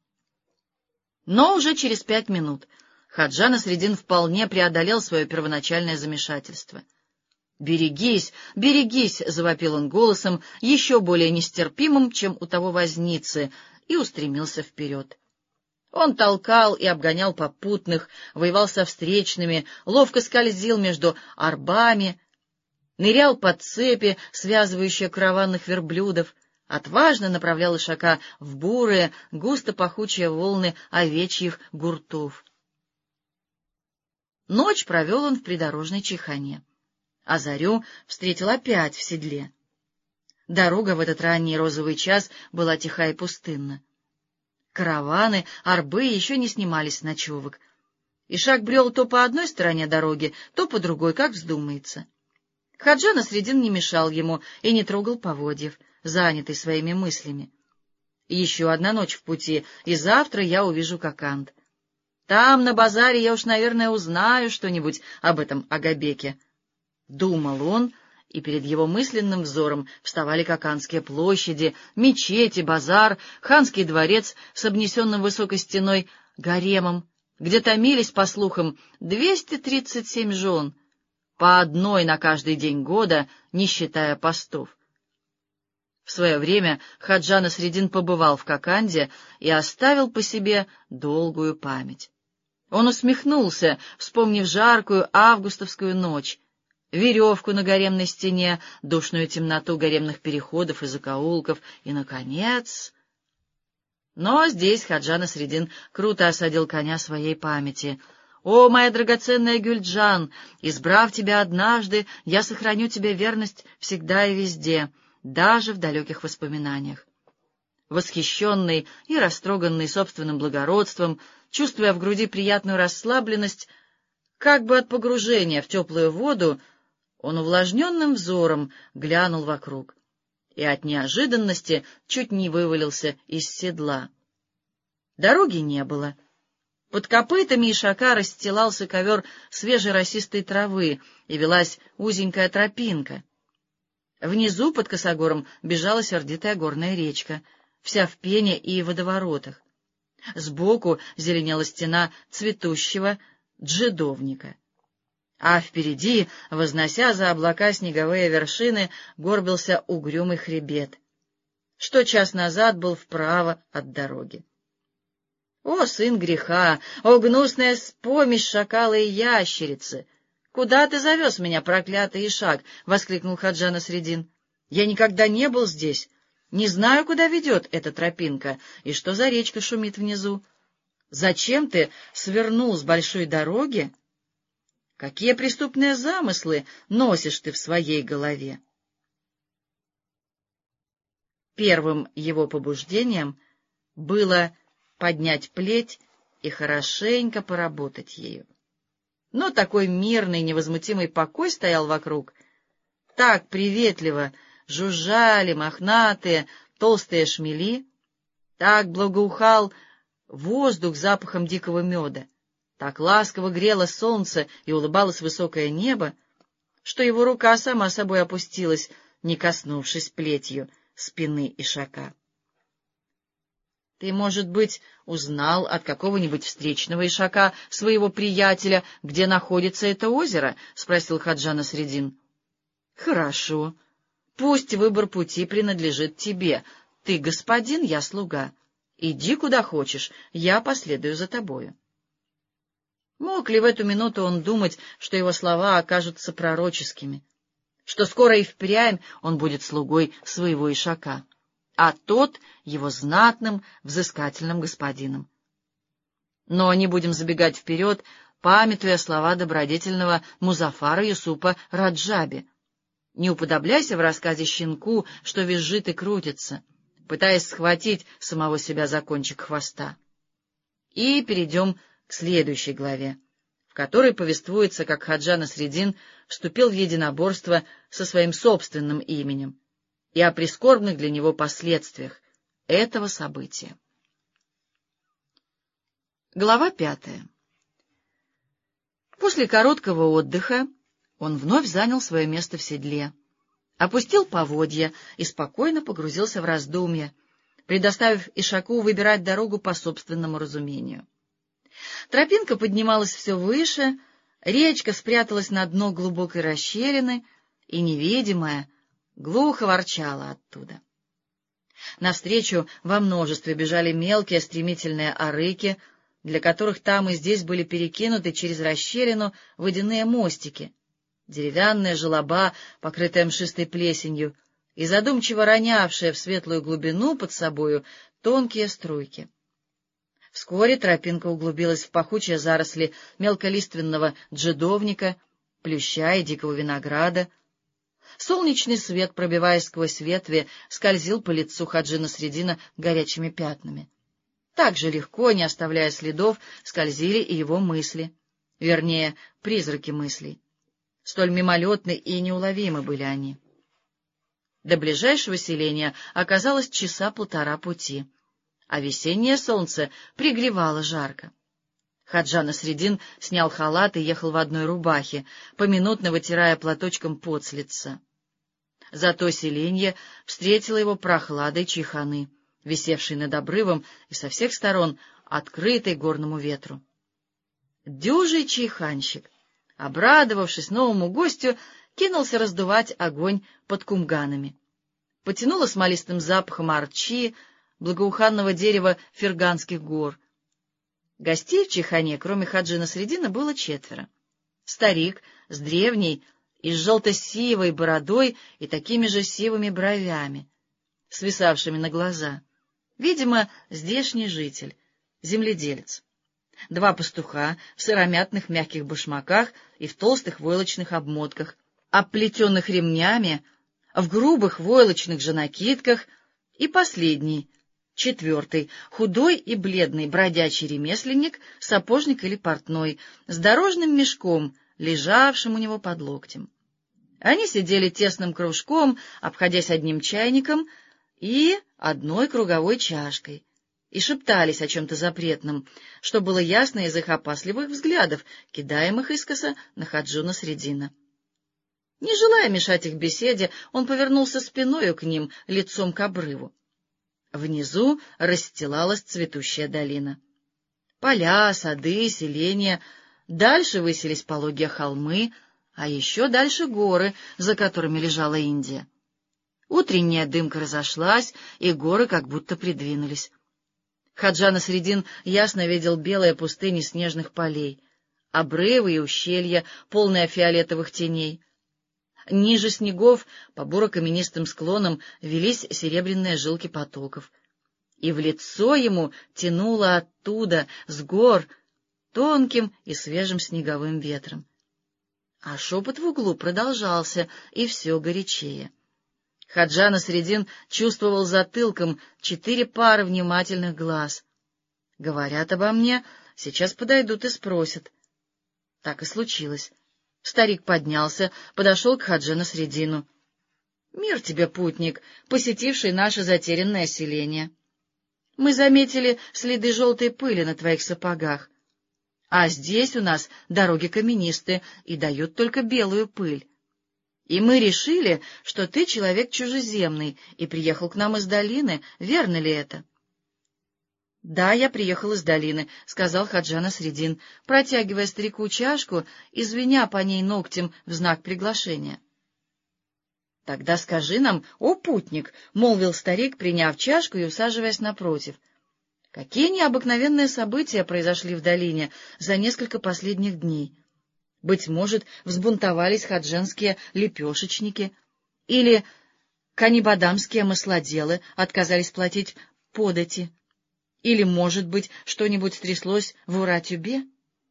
Но уже через пять минут Ходжа Насредин вполне преодолел свое первоначальное замешательство. «Берегись, берегись!» — завопил он голосом, еще более нестерпимым, чем у того возницы, и устремился вперед. Он толкал и обгонял попутных, воевал со встречными, ловко скользил между арбами, нырял под цепи, связывающие караванных верблюдов, отважно направлял Ишака в бурые, густо пахучие волны овечьих гуртов. Ночь провел он в придорожной чайхане, а зарю встретил опять в седле. Дорога в этот ранний розовый час была тиха и пустынна. Караваны, арбы еще не снимались с ночевок. Ишак брел то по одной стороне дороги, то по другой, как вздумается. Хаджа Насредин не мешал ему и не трогал поводьев, занятый своими мыслями. Еще одна ночь в пути, и завтра я увижу Коканд. Там, на базаре, я уж, наверное, узнаю что-нибудь об этом Агабеке. Думал он, и перед его мысленным взором вставали Кокандские площади, мечети, базар, ханский дворец с обнесенным высокой стеной гаремом, где томились, по слухам, двести тридцать семь жен, по одной на каждый день года, не считая постов. В свое время Хаджа Насредин побывал в Коканде и оставил по себе долгую память. Он усмехнулся, вспомнив жаркую августовскую ночь, веревку на гаремной стене, душную темноту гаремных переходов и закоулков, и, наконец... Но здесь Хаджа Насредин круто осадил коня своей памяти. «О, моя драгоценная Гюльджан, избрав тебя однажды, я сохраню тебе верность всегда и везде, даже в далеких воспоминаниях». Восхищенный и растроганный собственным благородством, чувствуя в груди приятную расслабленность, как бы от погружения в теплую воду, он увлажненным взором глянул вокруг и от неожиданности чуть не вывалился из седла. Дороги не было. Под копытами ишака расстилался ковер свежей росистой травы, и велась узенькая тропинка. Внизу, под косогором, бежала сердитая горная речка, вся в пене и водоворотах. Сбоку зеленела стена цветущего джедовника. А впереди, вознося за облака снеговые вершины, горбился угрюмый хребет, что час назад был вправо от дороги. О, сын греха! О, гнусная помесь шакала и ящерицы! Куда ты завез меня, проклятый Ишак? — воскликнул Хаджа Насредин. — Я никогда не был здесь, не знаю, куда ведет эта тропинка и что за речка шумит внизу. Зачем ты свернул с большой дороги? Какие преступные замыслы носишь ты в своей голове? Первым его побуждением было поднять плеть и хорошенько поработать ею. Но такой мирный, невозмутимый покой стоял вокруг, так приветливо жужжали мохнатые толстые шмели, так благоухал воздух запахом дикого меда, так ласково грело солнце и улыбалось высокое небо, что его рука сама собой опустилась, не коснувшись плетью спины ишака. — Ты, может быть, узнал от какого-нибудь встречного ишака своего приятеля, где находится это озеро? — спросил Хаджа Насредин. — Хорошо. Пусть выбор пути принадлежит тебе. Ты господин, я слуга. Иди куда хочешь, я последую за тобою. Мог ли в эту минуту он думать, что его слова окажутся пророческими, что скоро и впрямь он будет слугой своего ишака, а тот его знатным, взыскательным господином? Но не будем забегать вперед, памятуя слова добродетельного Музафара Юсупа Раджаби. Не уподобляйся в рассказе щенку, что визжит и крутится, пытаясь схватить самого себя за кончик хвоста. И перейдем к следующей главе, в которой повествуется, как Хаджа Насредин вступил в единоборство со своим собственным именем и о прискорбных для него последствиях этого события. Глава пятая. После короткого отдыха он вновь занял свое место в седле, опустил поводья и спокойно погрузился в раздумья, предоставив ишаку выбирать дорогу по собственному разумению. Тропинка поднималась все выше, речка спряталась на дно глубокой расщелины, и невидимая глухо ворчала оттуда. Навстречу во множестве бежали мелкие стремительные арыки, для которых там и здесь были перекинуты через расщелину водяные мостики, деревянные желоба, покрытые мшистой плесенью, и задумчиво ронявшие в светлую глубину под собою тонкие струйки. Вскоре тропинка углубилась в пахучие заросли мелколиственного джедовника, плюща и дикого винограда. Солнечный свет, пробиваясь сквозь ветви, скользил по лицу Хаджи Насреддина горячими пятнами. Так же легко, не оставляя следов, скользили и его мысли, вернее, призраки мыслей. Столь мимолетны и неуловимы были они. До ближайшего селения оказалось часа полтора пути, а весеннее солнце пригревало жарко. Хаджа Насреддин снял халат и ехал в одной рубахе, поминутно вытирая платочком пот с лица. Зато селенье встретило его прохладой чайханы, висевшей над обрывом и со всех сторон открытой горному ветру. Дюжий чайханщик, обрадовавшись новому гостю, кинулся раздувать огонь под кумганами. Потянуло смолистым запахом арчи, благоуханного дерева ферганских гор. Гостей в чайхане, кроме Хаджи Насреддина, было четверо. Старик с древней и с желто-сивой бородой и такими же сивыми бровями, свисавшими на глаза. Видимо, здешний житель, земледелец. Два пастуха в сыромятных мягких башмаках и в толстых войлочных обмотках, обплетенных ремнями, в грубых войлочных же накидках, и последний, четвертый, худой и бледный бродячий ремесленник, сапожник или портной, с дорожным мешком, лежавшим у него под локтем. Они сидели тесным кружком, обходясь одним чайником и одной круговой чашкой, и шептались о чем-то запретном, что было ясно из их опасливых взглядов, кидаемых искоса на Хаджу Насреддина. Не желая мешать их беседе, он повернулся спиною к ним, лицом к обрыву. Внизу расстилалась цветущая долина. Поля, сады, селения, дальше высились пологие холмы, а еще дальше горы, за которыми лежала Индия. Утренняя дымка разошлась, и горы как будто придвинулись. Хаджа Насреддин ясно видел белые пустыни снежных полей, обрывы и ущелья, полные фиолетовых теней. Ниже снегов, по буро-каменистым склонам, велись серебряные жилки потоков. И в лицо ему тянуло оттуда, с гор, тонким и свежим снеговым ветром. А шепот в углу продолжался, и все горячее. Хаджа Насреддин чувствовал затылком четыре пары внимательных глаз. Говорят обо мне, сейчас подойдут и спросят. Так и случилось. Старик поднялся, подошел к Хаджи Насреддину. — Мир тебе, путник, посетивший наше затерянное селение. Мы заметили следы желтой пыли на твоих сапогах. А здесь у нас дороги каменистые и дают только белую пыль. И мы решили, что ты человек чужеземный и приехал к нам из долины. Верно ли это? — Да, я приехал из долины, — сказал Хаджа Насреддин, протягивая старику чашку и звеня по ней ногтем в знак приглашения. — Тогда скажи нам, о путник, — молвил старик, приняв чашку и усаживаясь напротив, — какие необыкновенные события произошли в долине за несколько последних дней? Быть может, взбунтовались хадженские лепешечники, или канибадамские маслоделы отказались платить подати, или, может быть, что-нибудь стряслось в Ура-Тюбе?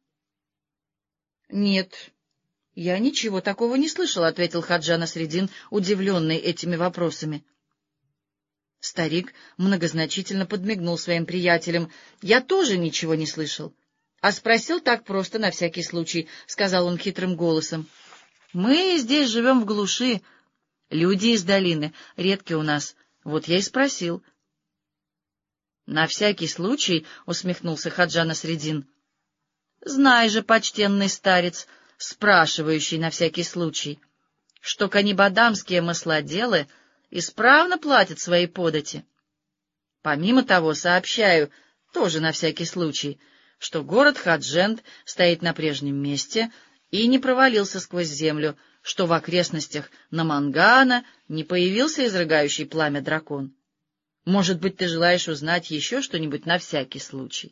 — Нет, я ничего такого не слышал, — ответил Хаджа Насреддин, удивленный этими вопросами. Старик многозначительно подмигнул своим приятелям. — Я тоже ничего не слышал. А спросил так просто, на всякий случай, — сказал он хитрым голосом. — Мы здесь живем в глуши, люди из долины, редки у нас, вот я и спросил. — На всякий случай, — усмехнулся Хаджа Насреддин. — Знай же, почтенный старец, спрашивающий на всякий случай, что канибадамские маслоделы исправно платят свои подати. Помимо того, сообщаю, тоже на всякий случай, что город Хаджент стоит на прежнем месте и не провалился сквозь землю, что в окрестностях Намангана не появился изрыгающий пламя дракон. Может быть, ты желаешь узнать еще что-нибудь на всякий случай?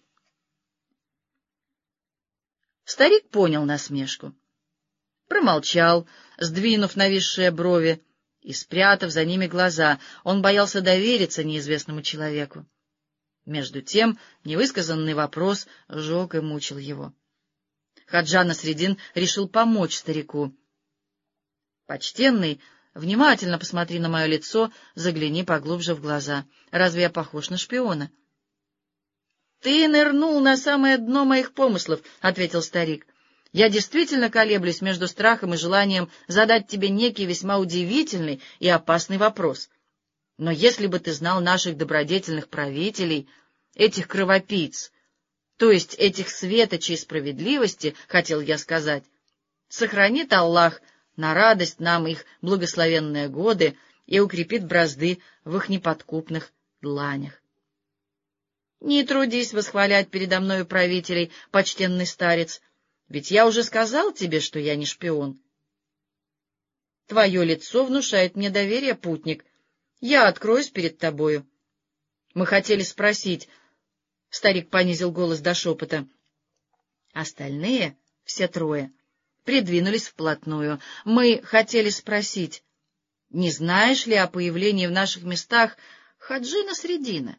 Старик понял насмешку. Промолчал, сдвинув нависшие брови и спрятав за ними глаза. Он боялся довериться неизвестному человеку. Между тем невысказанный вопрос жег и мучил его. Хаджа Насреддин решил помочь старику. — Почтенный, Внимательно посмотри на мое лицо, загляни поглубже в глаза. Разве я похож на шпиона? — Ты нырнул на самое дно моих помыслов, — ответил старик. — Я действительно колеблюсь между страхом и желанием задать тебе некий весьма удивительный и опасный вопрос. Но если бы ты знал наших добродетельных правителей, этих кровопийц, то есть этих светочей справедливости, хотел я сказать, сохранит Аллах на радость нам их благословенные годы и укрепит бразды в их неподкупных дланях. Не трудись восхвалять передо мною правителей, почтенный старец, ведь я уже сказал тебе, что я не шпион. Твое лицо внушает мне доверие, путник. Я откроюсь перед тобою. Мы хотели спросить... Старик понизил голос до шепота. Остальные, все трое, придвинулись вплотную. Мы хотели спросить, не знаешь ли о появлении в наших местах Хаджи Насреддина?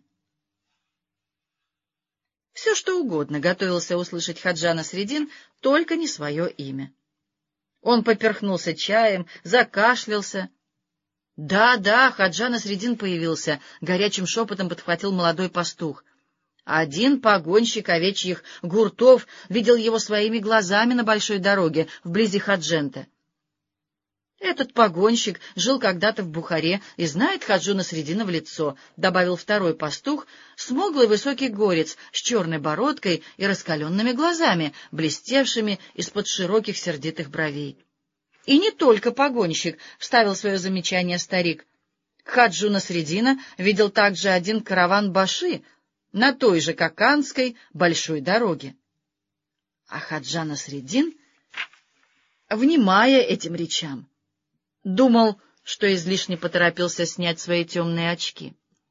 Все, что угодно готовился услышать Хаджа Насреддин, только не свое имя. Он поперхнулся чаем, закашлялся. «Да, да, Хаджа Насреддин появился», — горячим шепотом подхватил молодой пастух. Один погонщик овечьих гуртов видел его своими глазами на большой дороге вблизи Хаджента. Этот погонщик жил когда-то в Бухаре и знает Хаджу Насреддина в лицо, — добавил второй пастух, смуглый высокий горец с черной бородкой и раскаленными глазами, блестевшими из-под широких сердитых бровей. — И не только погонщик, — вставил свое замечание старик. Хаджу Насреддина видел также один караван баши на той же Каканской большой дороге. А Хаджа Насреддин, внимая этим речам, думал, что излишне поторопился снять свои темные очки.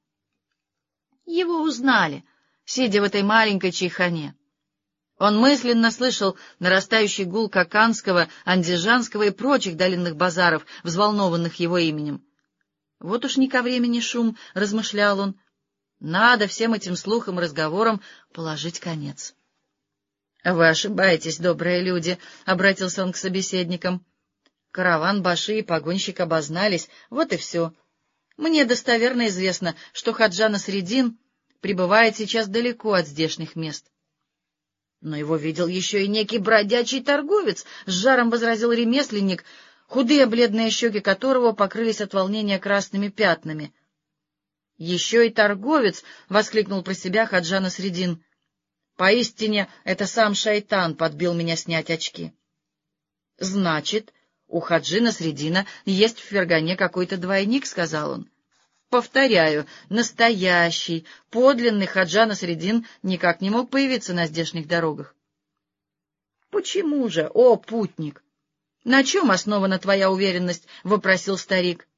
Его узнали, сидя в этой маленькой чайхане. Он мысленно слышал нарастающий гул Каканского, Андижанского и прочих долинных базаров, взволнованных его именем. Вот уж не ко времени шум, — размышлял он. Надо всем этим слухам и разговорам положить конец. — Вы ошибаетесь, добрые люди, — обратился он к собеседникам. Караван баши и погонщик обознались, вот и все. Мне достоверно известно, что Хаджа Насреддин пребывает сейчас далеко от здешних мест. Но его видел еще и некий бродячий торговец, — с жаром возразил ремесленник, худые бледные щеки которого покрылись от волнения красными пятнами. — Еще и торговец! — воскликнул про себя Хаджа Насреддин. — Поистине, это сам шайтан подбил меня снять очки. — Значит, у Хаджи Насреддина есть в Фергане какой-то двойник, — сказал он. — Повторяю, настоящий, подлинный Хаджа Насреддин никак не мог появиться на здешних дорогах. — Почему же, о путник? На чем основана твоя уверенность? — вопросил старик.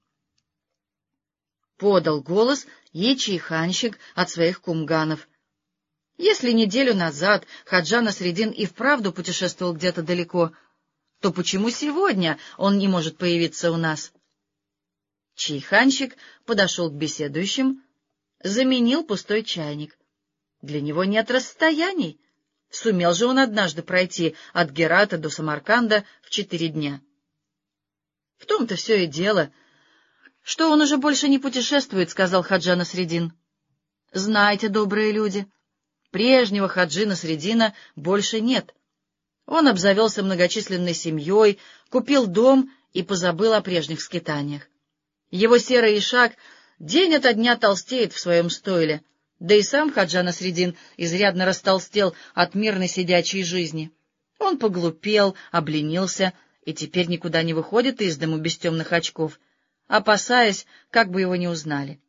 Подал голос и чайханщик от своих кумганов. Если неделю назад Хаджа Насреддин и вправду путешествовал где-то далеко, то почему сегодня он не может появиться у нас? Чайханщик подошел к беседующим, заменил пустой чайник. Для него нет расстояний. Сумел же он однажды пройти от Герата до Самарканда в четыре дня. В том-то все и дело, что он уже больше не путешествует, — сказал Хаджа Насреддин. — Знайте, добрые люди, прежнего Хаджи Насреддина больше нет. Он обзавелся многочисленной семьей, купил дом и позабыл о прежних скитаниях. Его серый ишак день ото дня толстеет в своем стойле, да и сам Хаджа Насреддин изрядно растолстел от мирной сидячей жизни. Он поглупел, обленился и теперь никуда не выходит из дому без темных очков, опасаясь, как бы его не узнали.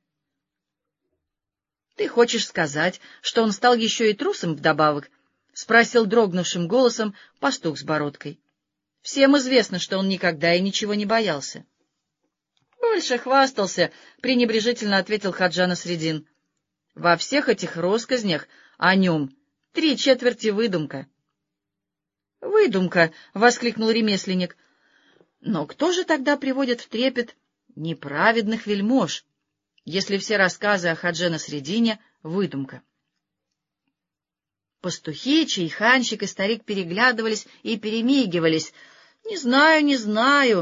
— Ты хочешь сказать, что он стал еще и трусом вдобавок? — спросил дрогнувшим голосом пастух с бородкой. — Всем известно, что он никогда и ничего не боялся. — Больше хвастался, — пренебрежительно ответил Хаджа Насреддин. — Во всех этих россказнях о нем три четверти выдумка. — Выдумка! — воскликнул ремесленник. Но кто же тогда приводит в трепет неправедных вельмож, если все рассказы о Хадже Насреддине — выдумка? Пастухи, чайханщик и старик переглядывались и перемигивались. — Не знаю, не знаю, —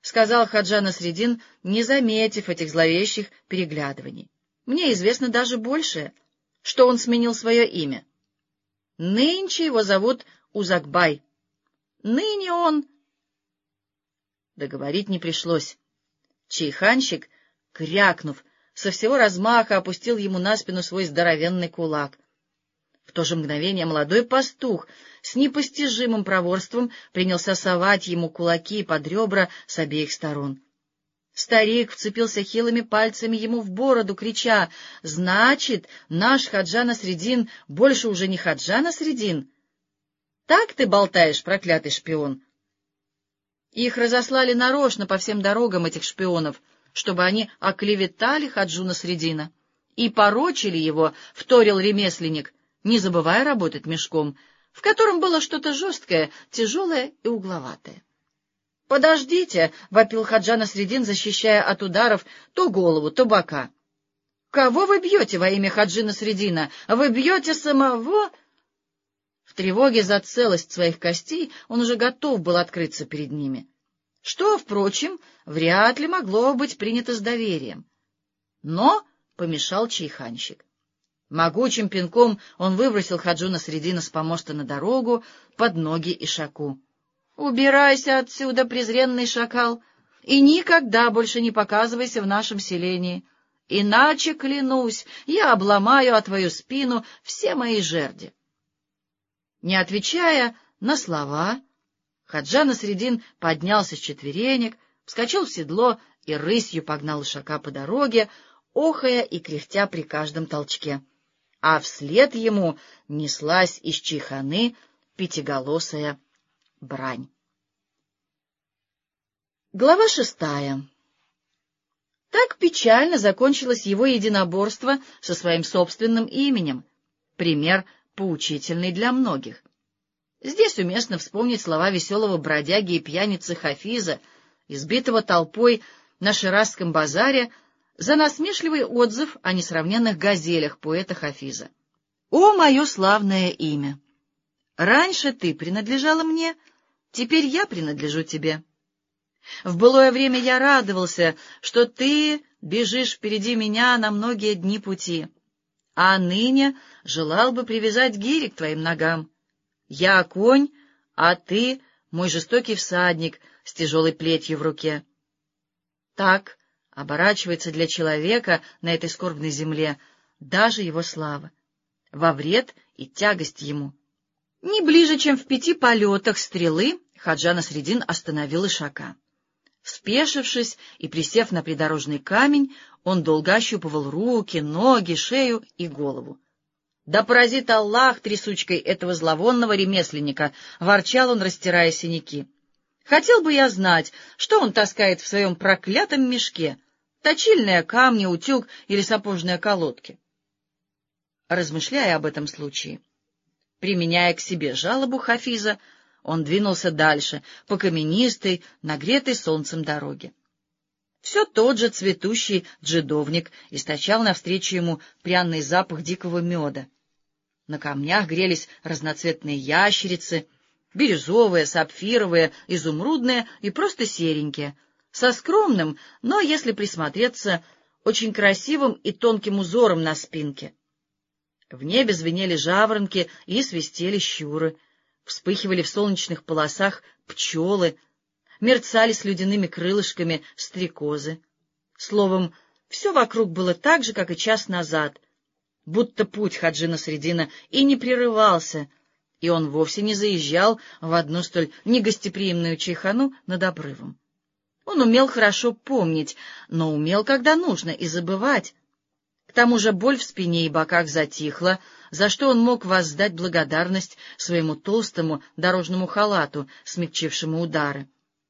сказал Хаджа Насреддин, не заметив этих зловещих переглядываний. — Мне известно даже большее, что он сменил свое имя. Нынче его зовут Узакбай. Ныне он... Договорить не пришлось. Чайханщик, крякнув, со всего размаха опустил ему на спину свой здоровенный кулак. В то же мгновение молодой пастух с непостижимым проворством принялся совать ему кулаки под ребра с обеих сторон. Старик вцепился хилыми пальцами ему в бороду, крича: «Значит, наш Хаджа Насреддин больше уже не Хаджа Насреддин? Так ты болтаешь, проклятый шпион!» Их разослали нарочно по всем дорогам, этих шпионов, чтобы они оклеветали Хаджу Насреддина и порочили его, вторил ремесленник, не забывая работать мешком, в котором было что-то жесткое, тяжелое и угловатое. «Подождите!» — вопил Хаджа Насреддин, защищая от ударов то голову, то бока. «Кого вы бьете во имя Хаджи Насреддина? Вы бьете самого...» В тревоге за целость своих костей он уже готов был открыться перед ними, что, впрочем, вряд ли могло быть принято с доверием. Но помешал чайханщик. Могучим пинком он выбросил Хаджу Насреддина с помоста на дорогу под ноги Ишаку. «Убирайся отсюда, презренный шакал, и никогда больше не показывайся в нашем селении, иначе, клянусь, я обломаю о твою спину все мои жерди». Не отвечая на слова, Хаджа Насреддин поднялся с четверенек, вскочил в седло и рысью погнал Ишака по дороге, охая и кряхтя при каждом толчке, а вслед ему неслась из чайханы пятиголосая брань. Глава шестая. Так печально закончилось его единоборство со своим собственным именем, пример поучительный для многих. Здесь уместно вспомнить слова веселого бродяги и пьяницы Хафиза, избитого толпой на Ширазском базаре, за насмешливый отзыв о несравненных газелях поэта Хафиза. «О, мое славное имя! Раньше ты принадлежала мне, теперь я принадлежу тебе. В былое время я радовался, что ты бежишь впереди меня на многие дни пути, а ныне желал бы привязать гири к твоим ногам. Я конь, а ты мой жестокий всадник с тяжелой плетью в руке». Так оборачивается для человека на этой скорбной земле даже его слава, во вред и тягость ему. Не ближе, чем в пяти полетах стрелы, Хаджа Насреддин остановил Ишака. Спешившись и присев на придорожный камень, он долго ощупывал руки, ноги, шею и голову. «Да поразит Аллах трясучкой этого зловонного ремесленника!» — ворчал он, растирая синяки. «Хотел бы я знать, что он таскает в своем проклятом мешке: точильные камни, утюг или сапожные колодки». Размышляя об этом случае, применяя к себе жалобу Хафиза, он двинулся дальше по каменистой, нагретой солнцем дороге. Все тот же цветущий джедовник источал навстречу ему пряный запах дикого меда. На камнях грелись разноцветные ящерицы, бирюзовые, сапфировые, изумрудные и просто серенькие, со скромным, но, если присмотреться, очень красивым и тонким узором на спинке. В небе звенели жаворонки и свистели щуры, вспыхивали в солнечных полосах пчелы, мерцали с ледяными крылышками стрекозы. Словом, все вокруг было так же, как и час назад, будто путь Хаджи Насреддина и не прерывался, и он вовсе не заезжал в одну столь негостеприимную чайхану над обрывом. Он умел хорошо помнить, но умел, когда нужно, и забывать. К тому же боль в спине и боках затихла, за что он мог воздать благодарность своему толстому дорожному халату, смягчившему удары.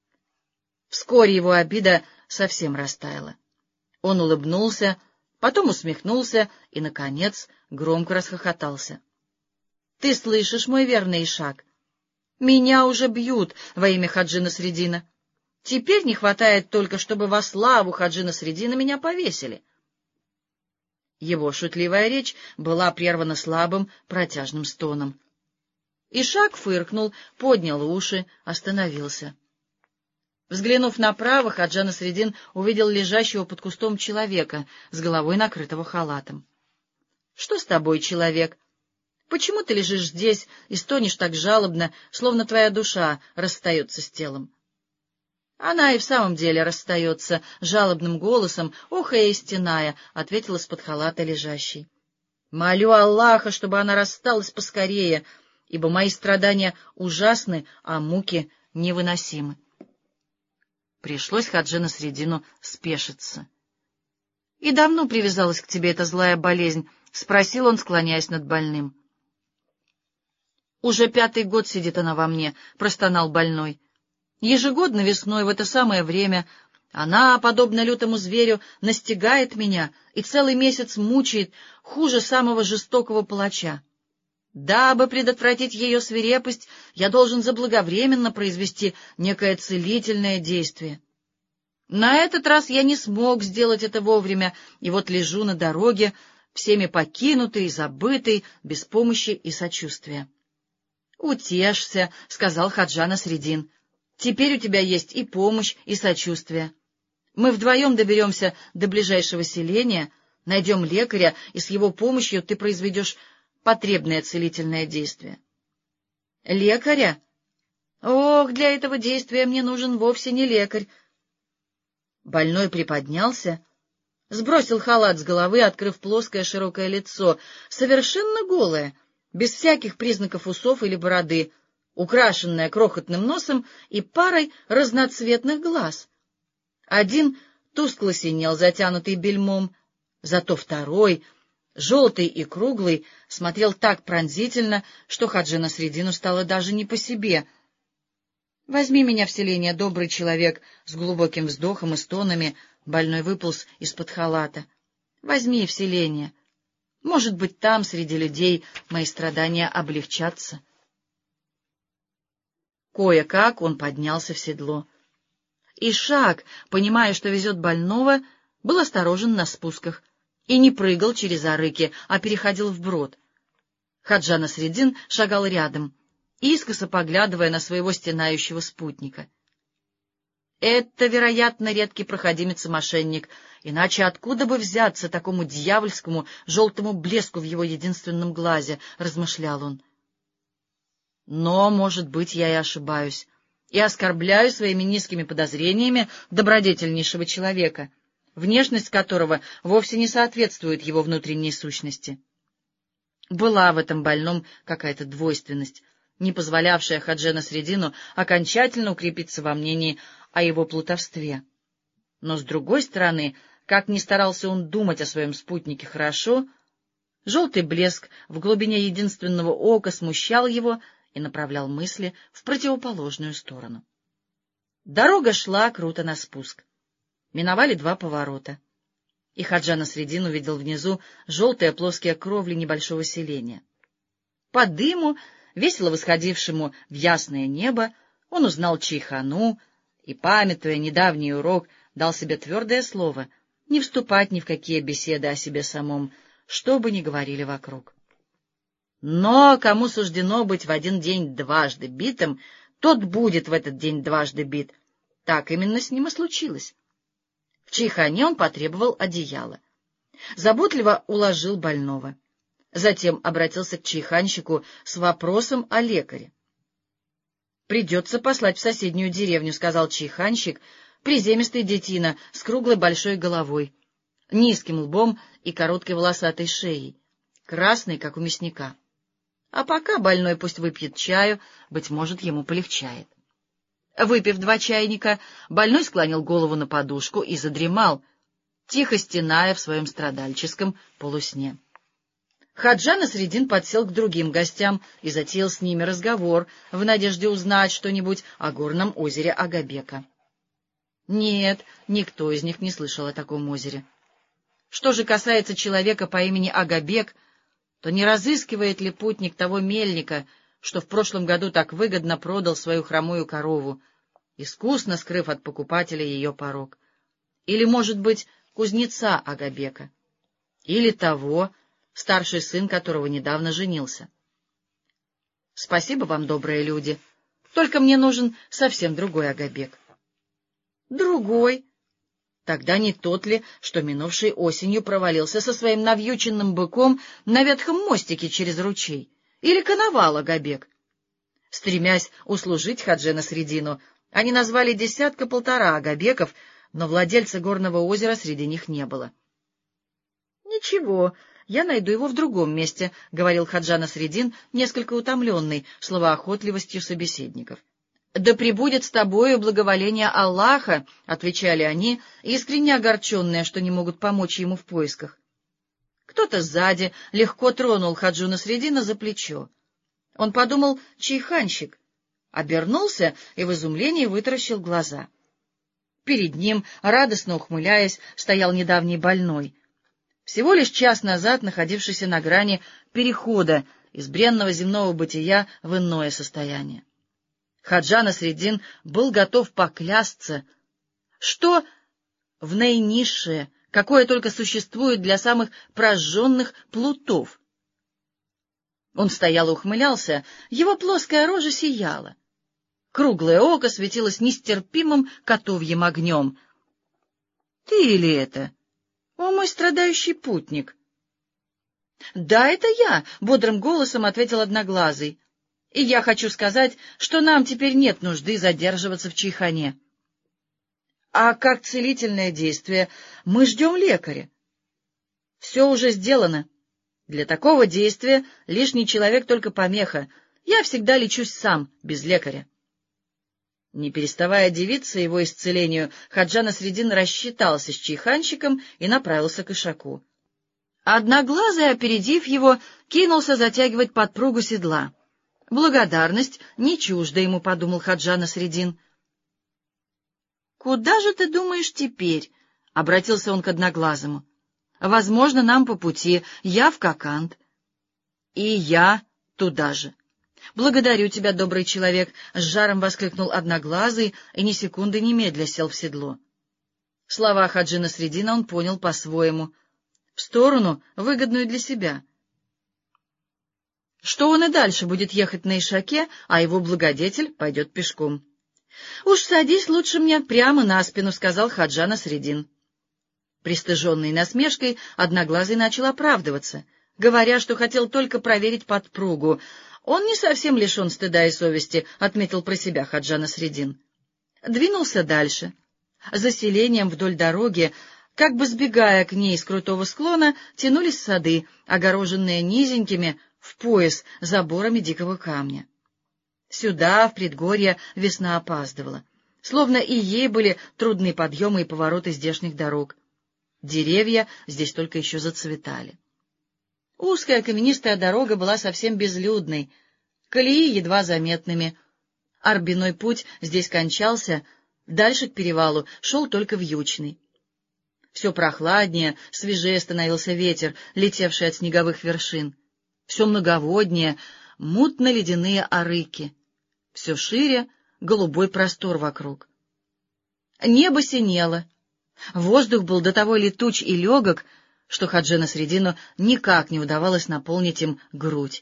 Вскоре его обида совсем растаяла. Он улыбнулся, потом усмехнулся и, наконец, громко расхохотался. — Ты слышишь, мой верный Ишак? Меня уже бьют во имя Хаджи Насреддина. Теперь не хватает только, чтобы во славу Хаджи Насреддина меня повесили. Его шутливая речь была прервана слабым протяжным стоном. Ишак фыркнул, поднял уши, остановился. Взглянув направо, Хаджа Насредин увидел лежащего под кустом человека с головой, накрытого халатом. — Что с тобой, человек? Почему ты лежишь здесь и стонешь так жалобно, словно твоя душа расстается с телом? Она и в самом деле расстается, — жалобным голосом, охая и стеная, — ответил из-под халата лежащий. — Молю Аллаха, чтобы она рассталась поскорее, ибо мои страдания ужасны, а муки невыносимы. Пришлось Хаджи Насредину спешиться. — И давно привязалась к тебе эта злая болезнь? — спросил он, склоняясь над больным. — Уже пятый год сидит она во мне, — простонал больной. Ежегодно весной в это самое время она, подобно лютому зверю, настигает меня и целый месяц мучает хуже самого жестокого палача. Дабы предотвратить ее свирепость, я должен заблаговременно произвести некое целительное действие. На этот раз я не смог сделать это вовремя, и вот лежу на дороге, всеми покинутый, забытый, без помощи и сочувствия. — Утешься, — сказал Хаджа Насредин. — Теперь у тебя есть и помощь, и сочувствие. Мы вдвоем доберемся до ближайшего селения, найдем лекаря, и с его помощью ты произведешь потребное целительное действие. — Лекаря? Ох, для этого действия мне нужен вовсе не лекарь. Больной приподнялся, сбросил халат с головы, открыв плоское широкое лицо, совершенно голое, без всяких признаков усов или бороды, украшенная крохотным носом и парой разноцветных глаз. Один тускло синел, затянутый бельмом, зато второй, желтый и круглый, смотрел так пронзительно, что Хаджи Насредину стало даже не по себе. — Возьми меня в селение, добрый человек, — с глубоким вздохом и стонами больной выполз из-под халата. — Возьми в селение. Может быть, там, среди людей, мои страдания облегчатся. Кое-как он поднялся в седло. Ишак, понимая, что везет больного, был осторожен на спусках и не прыгал через арыки, а переходил вброд. Хаджа Насредин шагал рядом, искоса поглядывая на своего стенающего спутника. Это, вероятно, редкий проходимец и мошенник, иначе откуда бы взяться такому дьявольскому желтому блеску в его единственном глазе, — размышлял он. Но, может быть, я и ошибаюсь, и оскорбляю своими низкими подозрениями добродетельнейшего человека, внешность которого вовсе не соответствует его внутренней сущности. Была в этом больном какая-то двойственность, не позволявшая Хаджи Насредину окончательно укрепиться во мнении о его плутовстве. Но, с другой стороны, как ни старался он думать о своем спутнике хорошо, желтый блеск в глубине единственного ока смущал его и направлял мысли в противоположную сторону. Дорога шла круто на спуск. Миновали два поворота, и Хаджа Насредин увидел внизу желтые плоские кровли небольшого селения. По дыму, весело восходившему в ясное небо, он узнал чайхану и, памятуя недавний урок, дал себе твердое слово не вступать ни в какие беседы о себе самом, что бы ни говорили вокруг. Но кому суждено быть в один день дважды битым, тот будет в этот день дважды бит. Так именно с ним и случилось. В чайхане он потребовал одеяла. Заботливо уложил больного. Затем обратился к чайханщику с вопросом о лекаре. — Придется послать в соседнюю деревню, — сказал чайханщик, приземистый детина с круглой большой головой, низким лбом и короткой волосатой шеей, красной, как у мясника. А пока больной пусть выпьет чаю, быть может, ему полегчает. Выпив два чайника, больной склонил голову на подушку и задремал, тихо стеная в своем страдальческом полусне. Хаджа Насредин подсел к другим гостям и затеял с ними разговор в надежде узнать что-нибудь о горном озере Агабека. Нет, никто из них не слышал о таком озере. Что же касается человека по имени Агабек, то не разыскивает ли путник того мельника, что в прошлом году так выгодно продал свою хромую корову, искусно скрыв от покупателя ее порог? Или, может быть, кузнеца Агабека? Или того, старший сын которого недавно женился? Спасибо вам, добрые люди, только мне нужен совсем другой Агабек. Другой. Тогда не тот ли, что минувшей осенью провалился со своим навьюченным быком на ветхом мостике через ручей? Или коновал Агабек? Стремясь услужить Хаджи Насреддину, они назвали десятка-полтора Агабеков, но владельца горного озера среди них не было. — Ничего, я найду его в другом месте, — говорил Хаджа Насреддин, несколько утомленный словоохотливостью собеседников. — Да пребудет с тобою благоволение Аллаха, — отвечали они, искренне огорченные, что не могут помочь ему в поисках. Кто-то сзади легко тронул Хаджу Насреддина за плечо. Он подумал: чайханщик, обернулся и в изумлении вытаращил глаза. Перед ним, радостно ухмыляясь, стоял недавний больной, всего лишь час назад находившийся на грани перехода из бренного земного бытия в иное состояние. Хаджа Насреддин был готов поклясться, что в наинизшее, какое только существует для самых прожженных плутов. Он стоял и ухмылялся, его плоская рожа сияла. Круглое око светилось нестерпимым котовьим огнем. — Ты или это? О, мой страдающий путник! — Да, это я, — бодрым голосом ответил Одноглазый. — И я хочу сказать, что нам теперь нет нужды задерживаться в чайхане. — А как целительное действие? Мы ждем лекаря. — Все уже сделано. Для такого действия лишний человек только помеха. Я всегда лечусь сам, без лекаря. Не переставая дивиться его исцелению, Хаджа Насреддин рассчитался с чайханщиком и направился к ишаку. Одноглазый, опередив его, кинулся затягивать подпругу седла. Благодарность не чужда ему, — подумал Хаджа Насреддин. — Куда же ты думаешь теперь? — обратился он к Одноглазому. — Возможно, нам по пути. Я в Коканд. — И я туда же. — Благодарю тебя, добрый человек! — с жаром воскликнул Одноглазый и ни секунды немедля сел в седло. Слова Хаджи Насреддина он понял по-своему, в сторону, выгодную для себя. Что он и дальше будет ехать на ишаке, а его благодетель пойдет пешком. — Уж садись лучше мне прямо на спину, — сказал Хаджа Насреддин. Пристыженный насмешкой, Одноглазый начал оправдываться, говоря, что хотел только проверить подпругу. Он не совсем лишен стыда и совести, — отметил про себя Хаджа Насреддин. Двинулся дальше. За селением вдоль дороги, как бы сбегая к ней с крутого склона, тянулись сады, огороженные низенькими в пояс заборами дикого камня. Сюда, в предгорье, весна опаздывала, словно и ей были трудны подъемы и повороты здешних дорог. Деревья здесь только еще зацветали. Узкая каменистая дорога была совсем безлюдной, колеи едва заметными. Орбиной путь здесь кончался, дальше к перевалу шел только вьючный. Все прохладнее, свежее становился ветер, летевший от снеговых вершин. Все многоводнее, мутно-ледяные арыки. Все шире голубой простор вокруг. Небо синело. Воздух был до того летуч и легок, что Хаджи Насреддину никак не удавалось наполнить им грудь.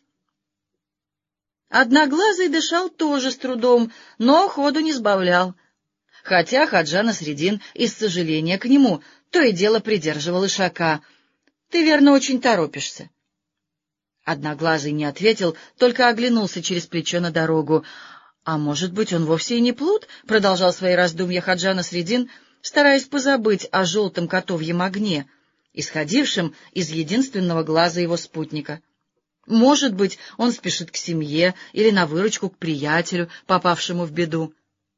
Одноглазый дышал тоже с трудом, но ходу не сбавлял, хотя Хаджа Насреддин из сожаления к нему то и дело придерживал ишака. — Ты, верно, очень торопишься. Одноглазый не ответил, только оглянулся через плечо на дорогу. — А может быть, он вовсе и не плут? — продолжал свои раздумья Хаджа Насреддин, стараясь позабыть о желтом котовьем огне, исходившем из единственного глаза его спутника. Может быть, он спешит к семье или на выручку к приятелю, попавшему в беду.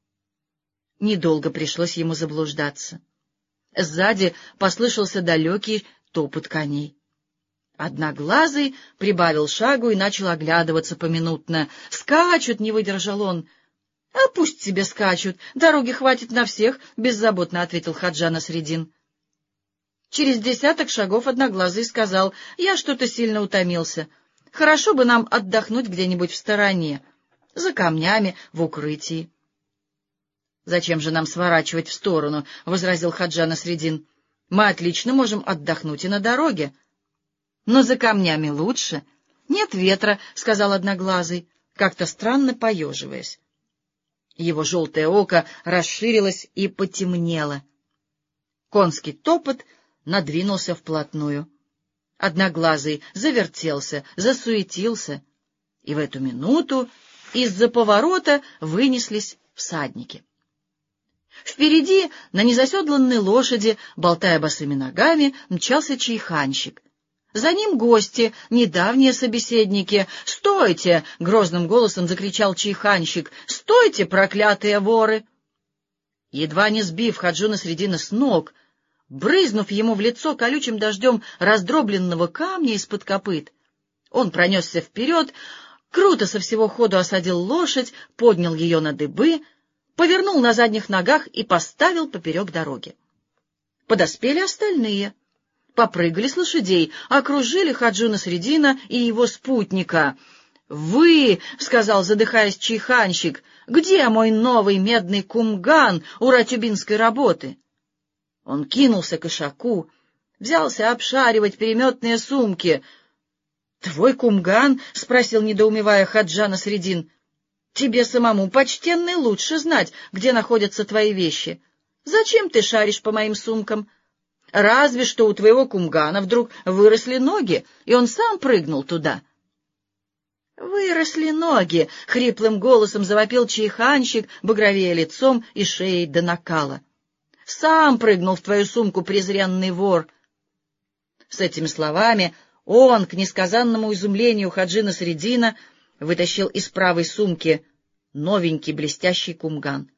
Недолго пришлось ему заблуждаться. Сзади послышался далекий топот коней. Одноглазый прибавил шагу и начал оглядываться поминутно. «Скачут!» — не выдержал он. — А пусть себе скачут, дороги хватит на всех, — беззаботно ответил Хаджа Насреддин. Через десяток шагов Одноглазый сказал: — Я что-то сильно утомился. Хорошо бы нам отдохнуть где-нибудь в стороне, за камнями, в укрытии. — Зачем же нам сворачивать в сторону? — возразил Хаджа Насреддин. — Мы отлично можем отдохнуть и на дороге. — Но за камнями лучше. — Нет ветра, — сказал Одноглазый, как-то странно поеживаясь. Его желтое око расширилось и потемнело. Конский топот надвинулся вплотную. Одноглазый завертелся, засуетился, и в эту минуту из-за поворота вынеслись всадники. Впереди, на незаседланной лошади, болтая босыми ногами, мчался чайханщик. За ним гости, недавние собеседники. «Стойте!» — грозным голосом закричал чайханщик. «Стойте, проклятые воры!» Едва не сбив Ходжу Насреддина с ног, брызнув ему в лицо колючим дождем раздробленного камня из-под копыт, он пронесся вперед, круто со всего ходу осадил лошадь, поднял ее на дыбы, повернул на задних ногах и поставил поперек дороги. Подоспели остальные. Попрыгали с лошадей, окружили Ходжу Насреддина и его спутника. «Вы, — сказал, задыхаясь, чайханщик, — где мой новый медный кумган уратюбинской работы?» Он кинулся к ишаку, взялся обшаривать переметные сумки. «Твой кумган? — спросил, недоумевая, Ходжа Насреддин. — Тебе самому, почтенный, лучше знать, где находятся твои вещи. Зачем ты шаришь по моим сумкам? Разве что у твоего кумгана вдруг выросли ноги, и он сам прыгнул туда». «Выросли ноги!» — хриплым голосом завопил чайханщик, багровея лицом и шеей до накала. «Сам прыгнул в твою сумку, презренный вор!» С этими словами он, к несказанному изумлению Ходжи Насреддина, вытащил из правой сумки новенький блестящий кумган.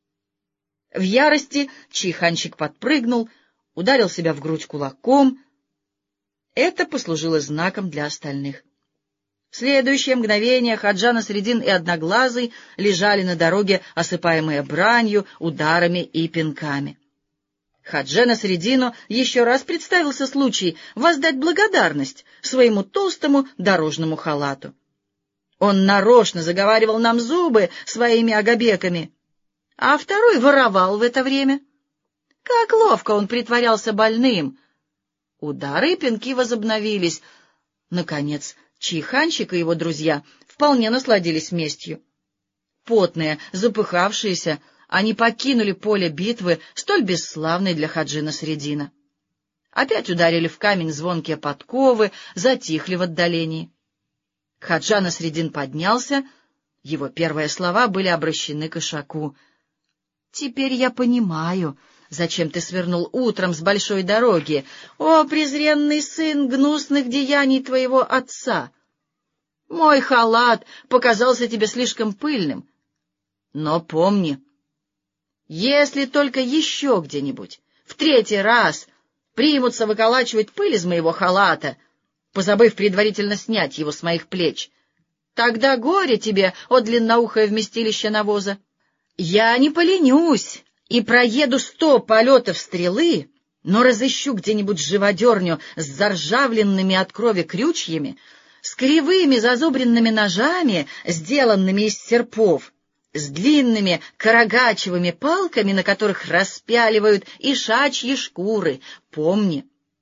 В ярости чайханщик подпрыгнул, ударил себя в грудь кулаком. Это послужило знаком для остальных. В следующее мгновение Ходжа Насреддин и Одноглазый лежали на дороге, осыпаемые бранью, ударами и пинками. Ходжа Насреддину еще раз представился случай воздать благодарность своему толстому дорожному халату. Он нарочно заговаривал нам зубы своими агабеками, а второй воровал в это время. Как ловко он притворялся больным! Удары и пинки возобновились. Наконец, чайханщик и его друзья вполне насладились местью. Потные, запыхавшиеся, они покинули поле битвы, столь бесславной для Ходжи Насреддина. Опять ударили в камень звонкие подковы, затихли в отдалении. Ходжа Насреддин поднялся, его первые слова были обращены к ишаку. «Теперь я понимаю, зачем ты свернул утром с большой дороги, о, презренный сын гнусных деяний твоего отца! Мой халат показался тебе слишком пыльным. Но помни, если только еще где-нибудь в третий раз примутся выколачивать пыль из моего халата, позабыв предварительно снять его с моих плеч, тогда горе тебе, о длинноухое вместилище навоза! Я не поленюсь и проеду сто полетов стрелы, но разыщу где-нибудь живодерню с заржавленными от крови крючьями, с кривыми зазубренными ножами, сделанными из серпов, с длинными карагачевыми палками, на которых распяливают ишачьи шкуры. Помни!»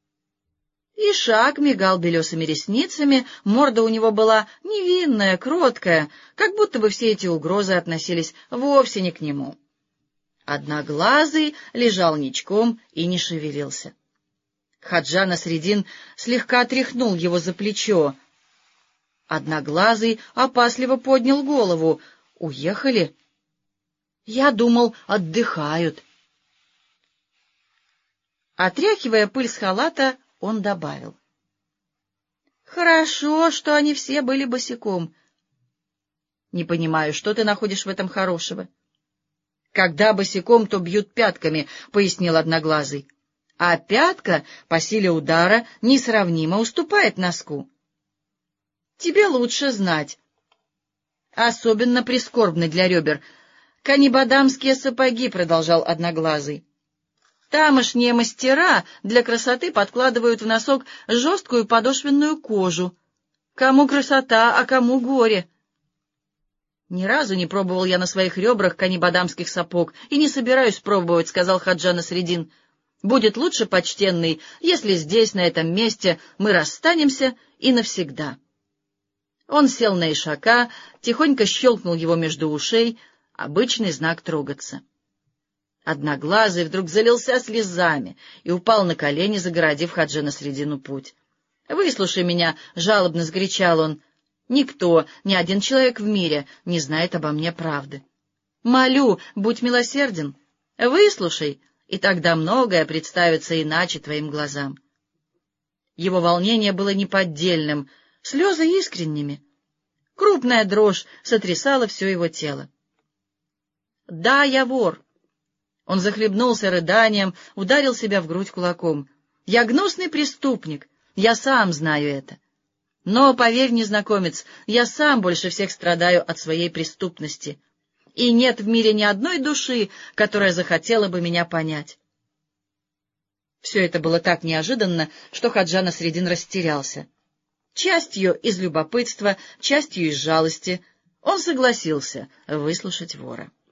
Ишак мигал белесыми ресницами, морда у него была невинная, кроткая, как будто бы все эти угрозы относились вовсе не к нему. Одноглазый лежал ничком и не шевелился. Ходжа Насреддин слегка тряхнул его за плечо. Одноглазый опасливо поднял голову. «Уехали? Я думал, отдыхают». Отряхивая пыль с халата, он добавил: «Хорошо, что они все были босиком». «Не понимаю, что ты находишь в этом хорошего?» «Когда босиком, то бьют пятками», — пояснил Одноглазый. «А пятка по силе удара несравнимо уступает носку. Тебе лучше знать. Особенно прискорбны для ребер канибадамские сапоги», — продолжал Одноглазый. «Тамошние мастера для красоты подкладывают в носок жесткую подошвенную кожу. Кому красота, а кому горе». «Ни разу не пробовал я на своих ребрах канибадамских сапог и не собираюсь пробовать», — сказал Ходжа Насреддин. «Будет лучше, почтенный, если здесь, на этом месте, мы расстанемся и навсегда». Он сел на ишака, тихонько щелкнул его между ушей, Обычный знак трогаться. Одноглазый вдруг залился слезами и упал на колени, загородив Хаджи Насреддину путь. «Выслушай меня!» — жалобно закричал он. «Никто, ни один человек в мире не знает обо мне правды. Молю, будь милосерден, выслушай, и тогда многое представится иначе твоим глазам». Его волнение было неподдельным, слезы искренними. Крупная дрожь сотрясала все его тело. «Да, я вор». Он захлебнулся рыданием, ударил себя в грудь кулаком. «Я гнусный преступник, я сам знаю это. Но, поверь, незнакомец, я сам больше всех страдаю от своей преступности, и нет в мире ни одной души, которая захотела бы меня понять». Все это было так неожиданно, что Хаджа Насреддин растерялся. Частью из любопытства, частью из жалости он согласился выслушать вора.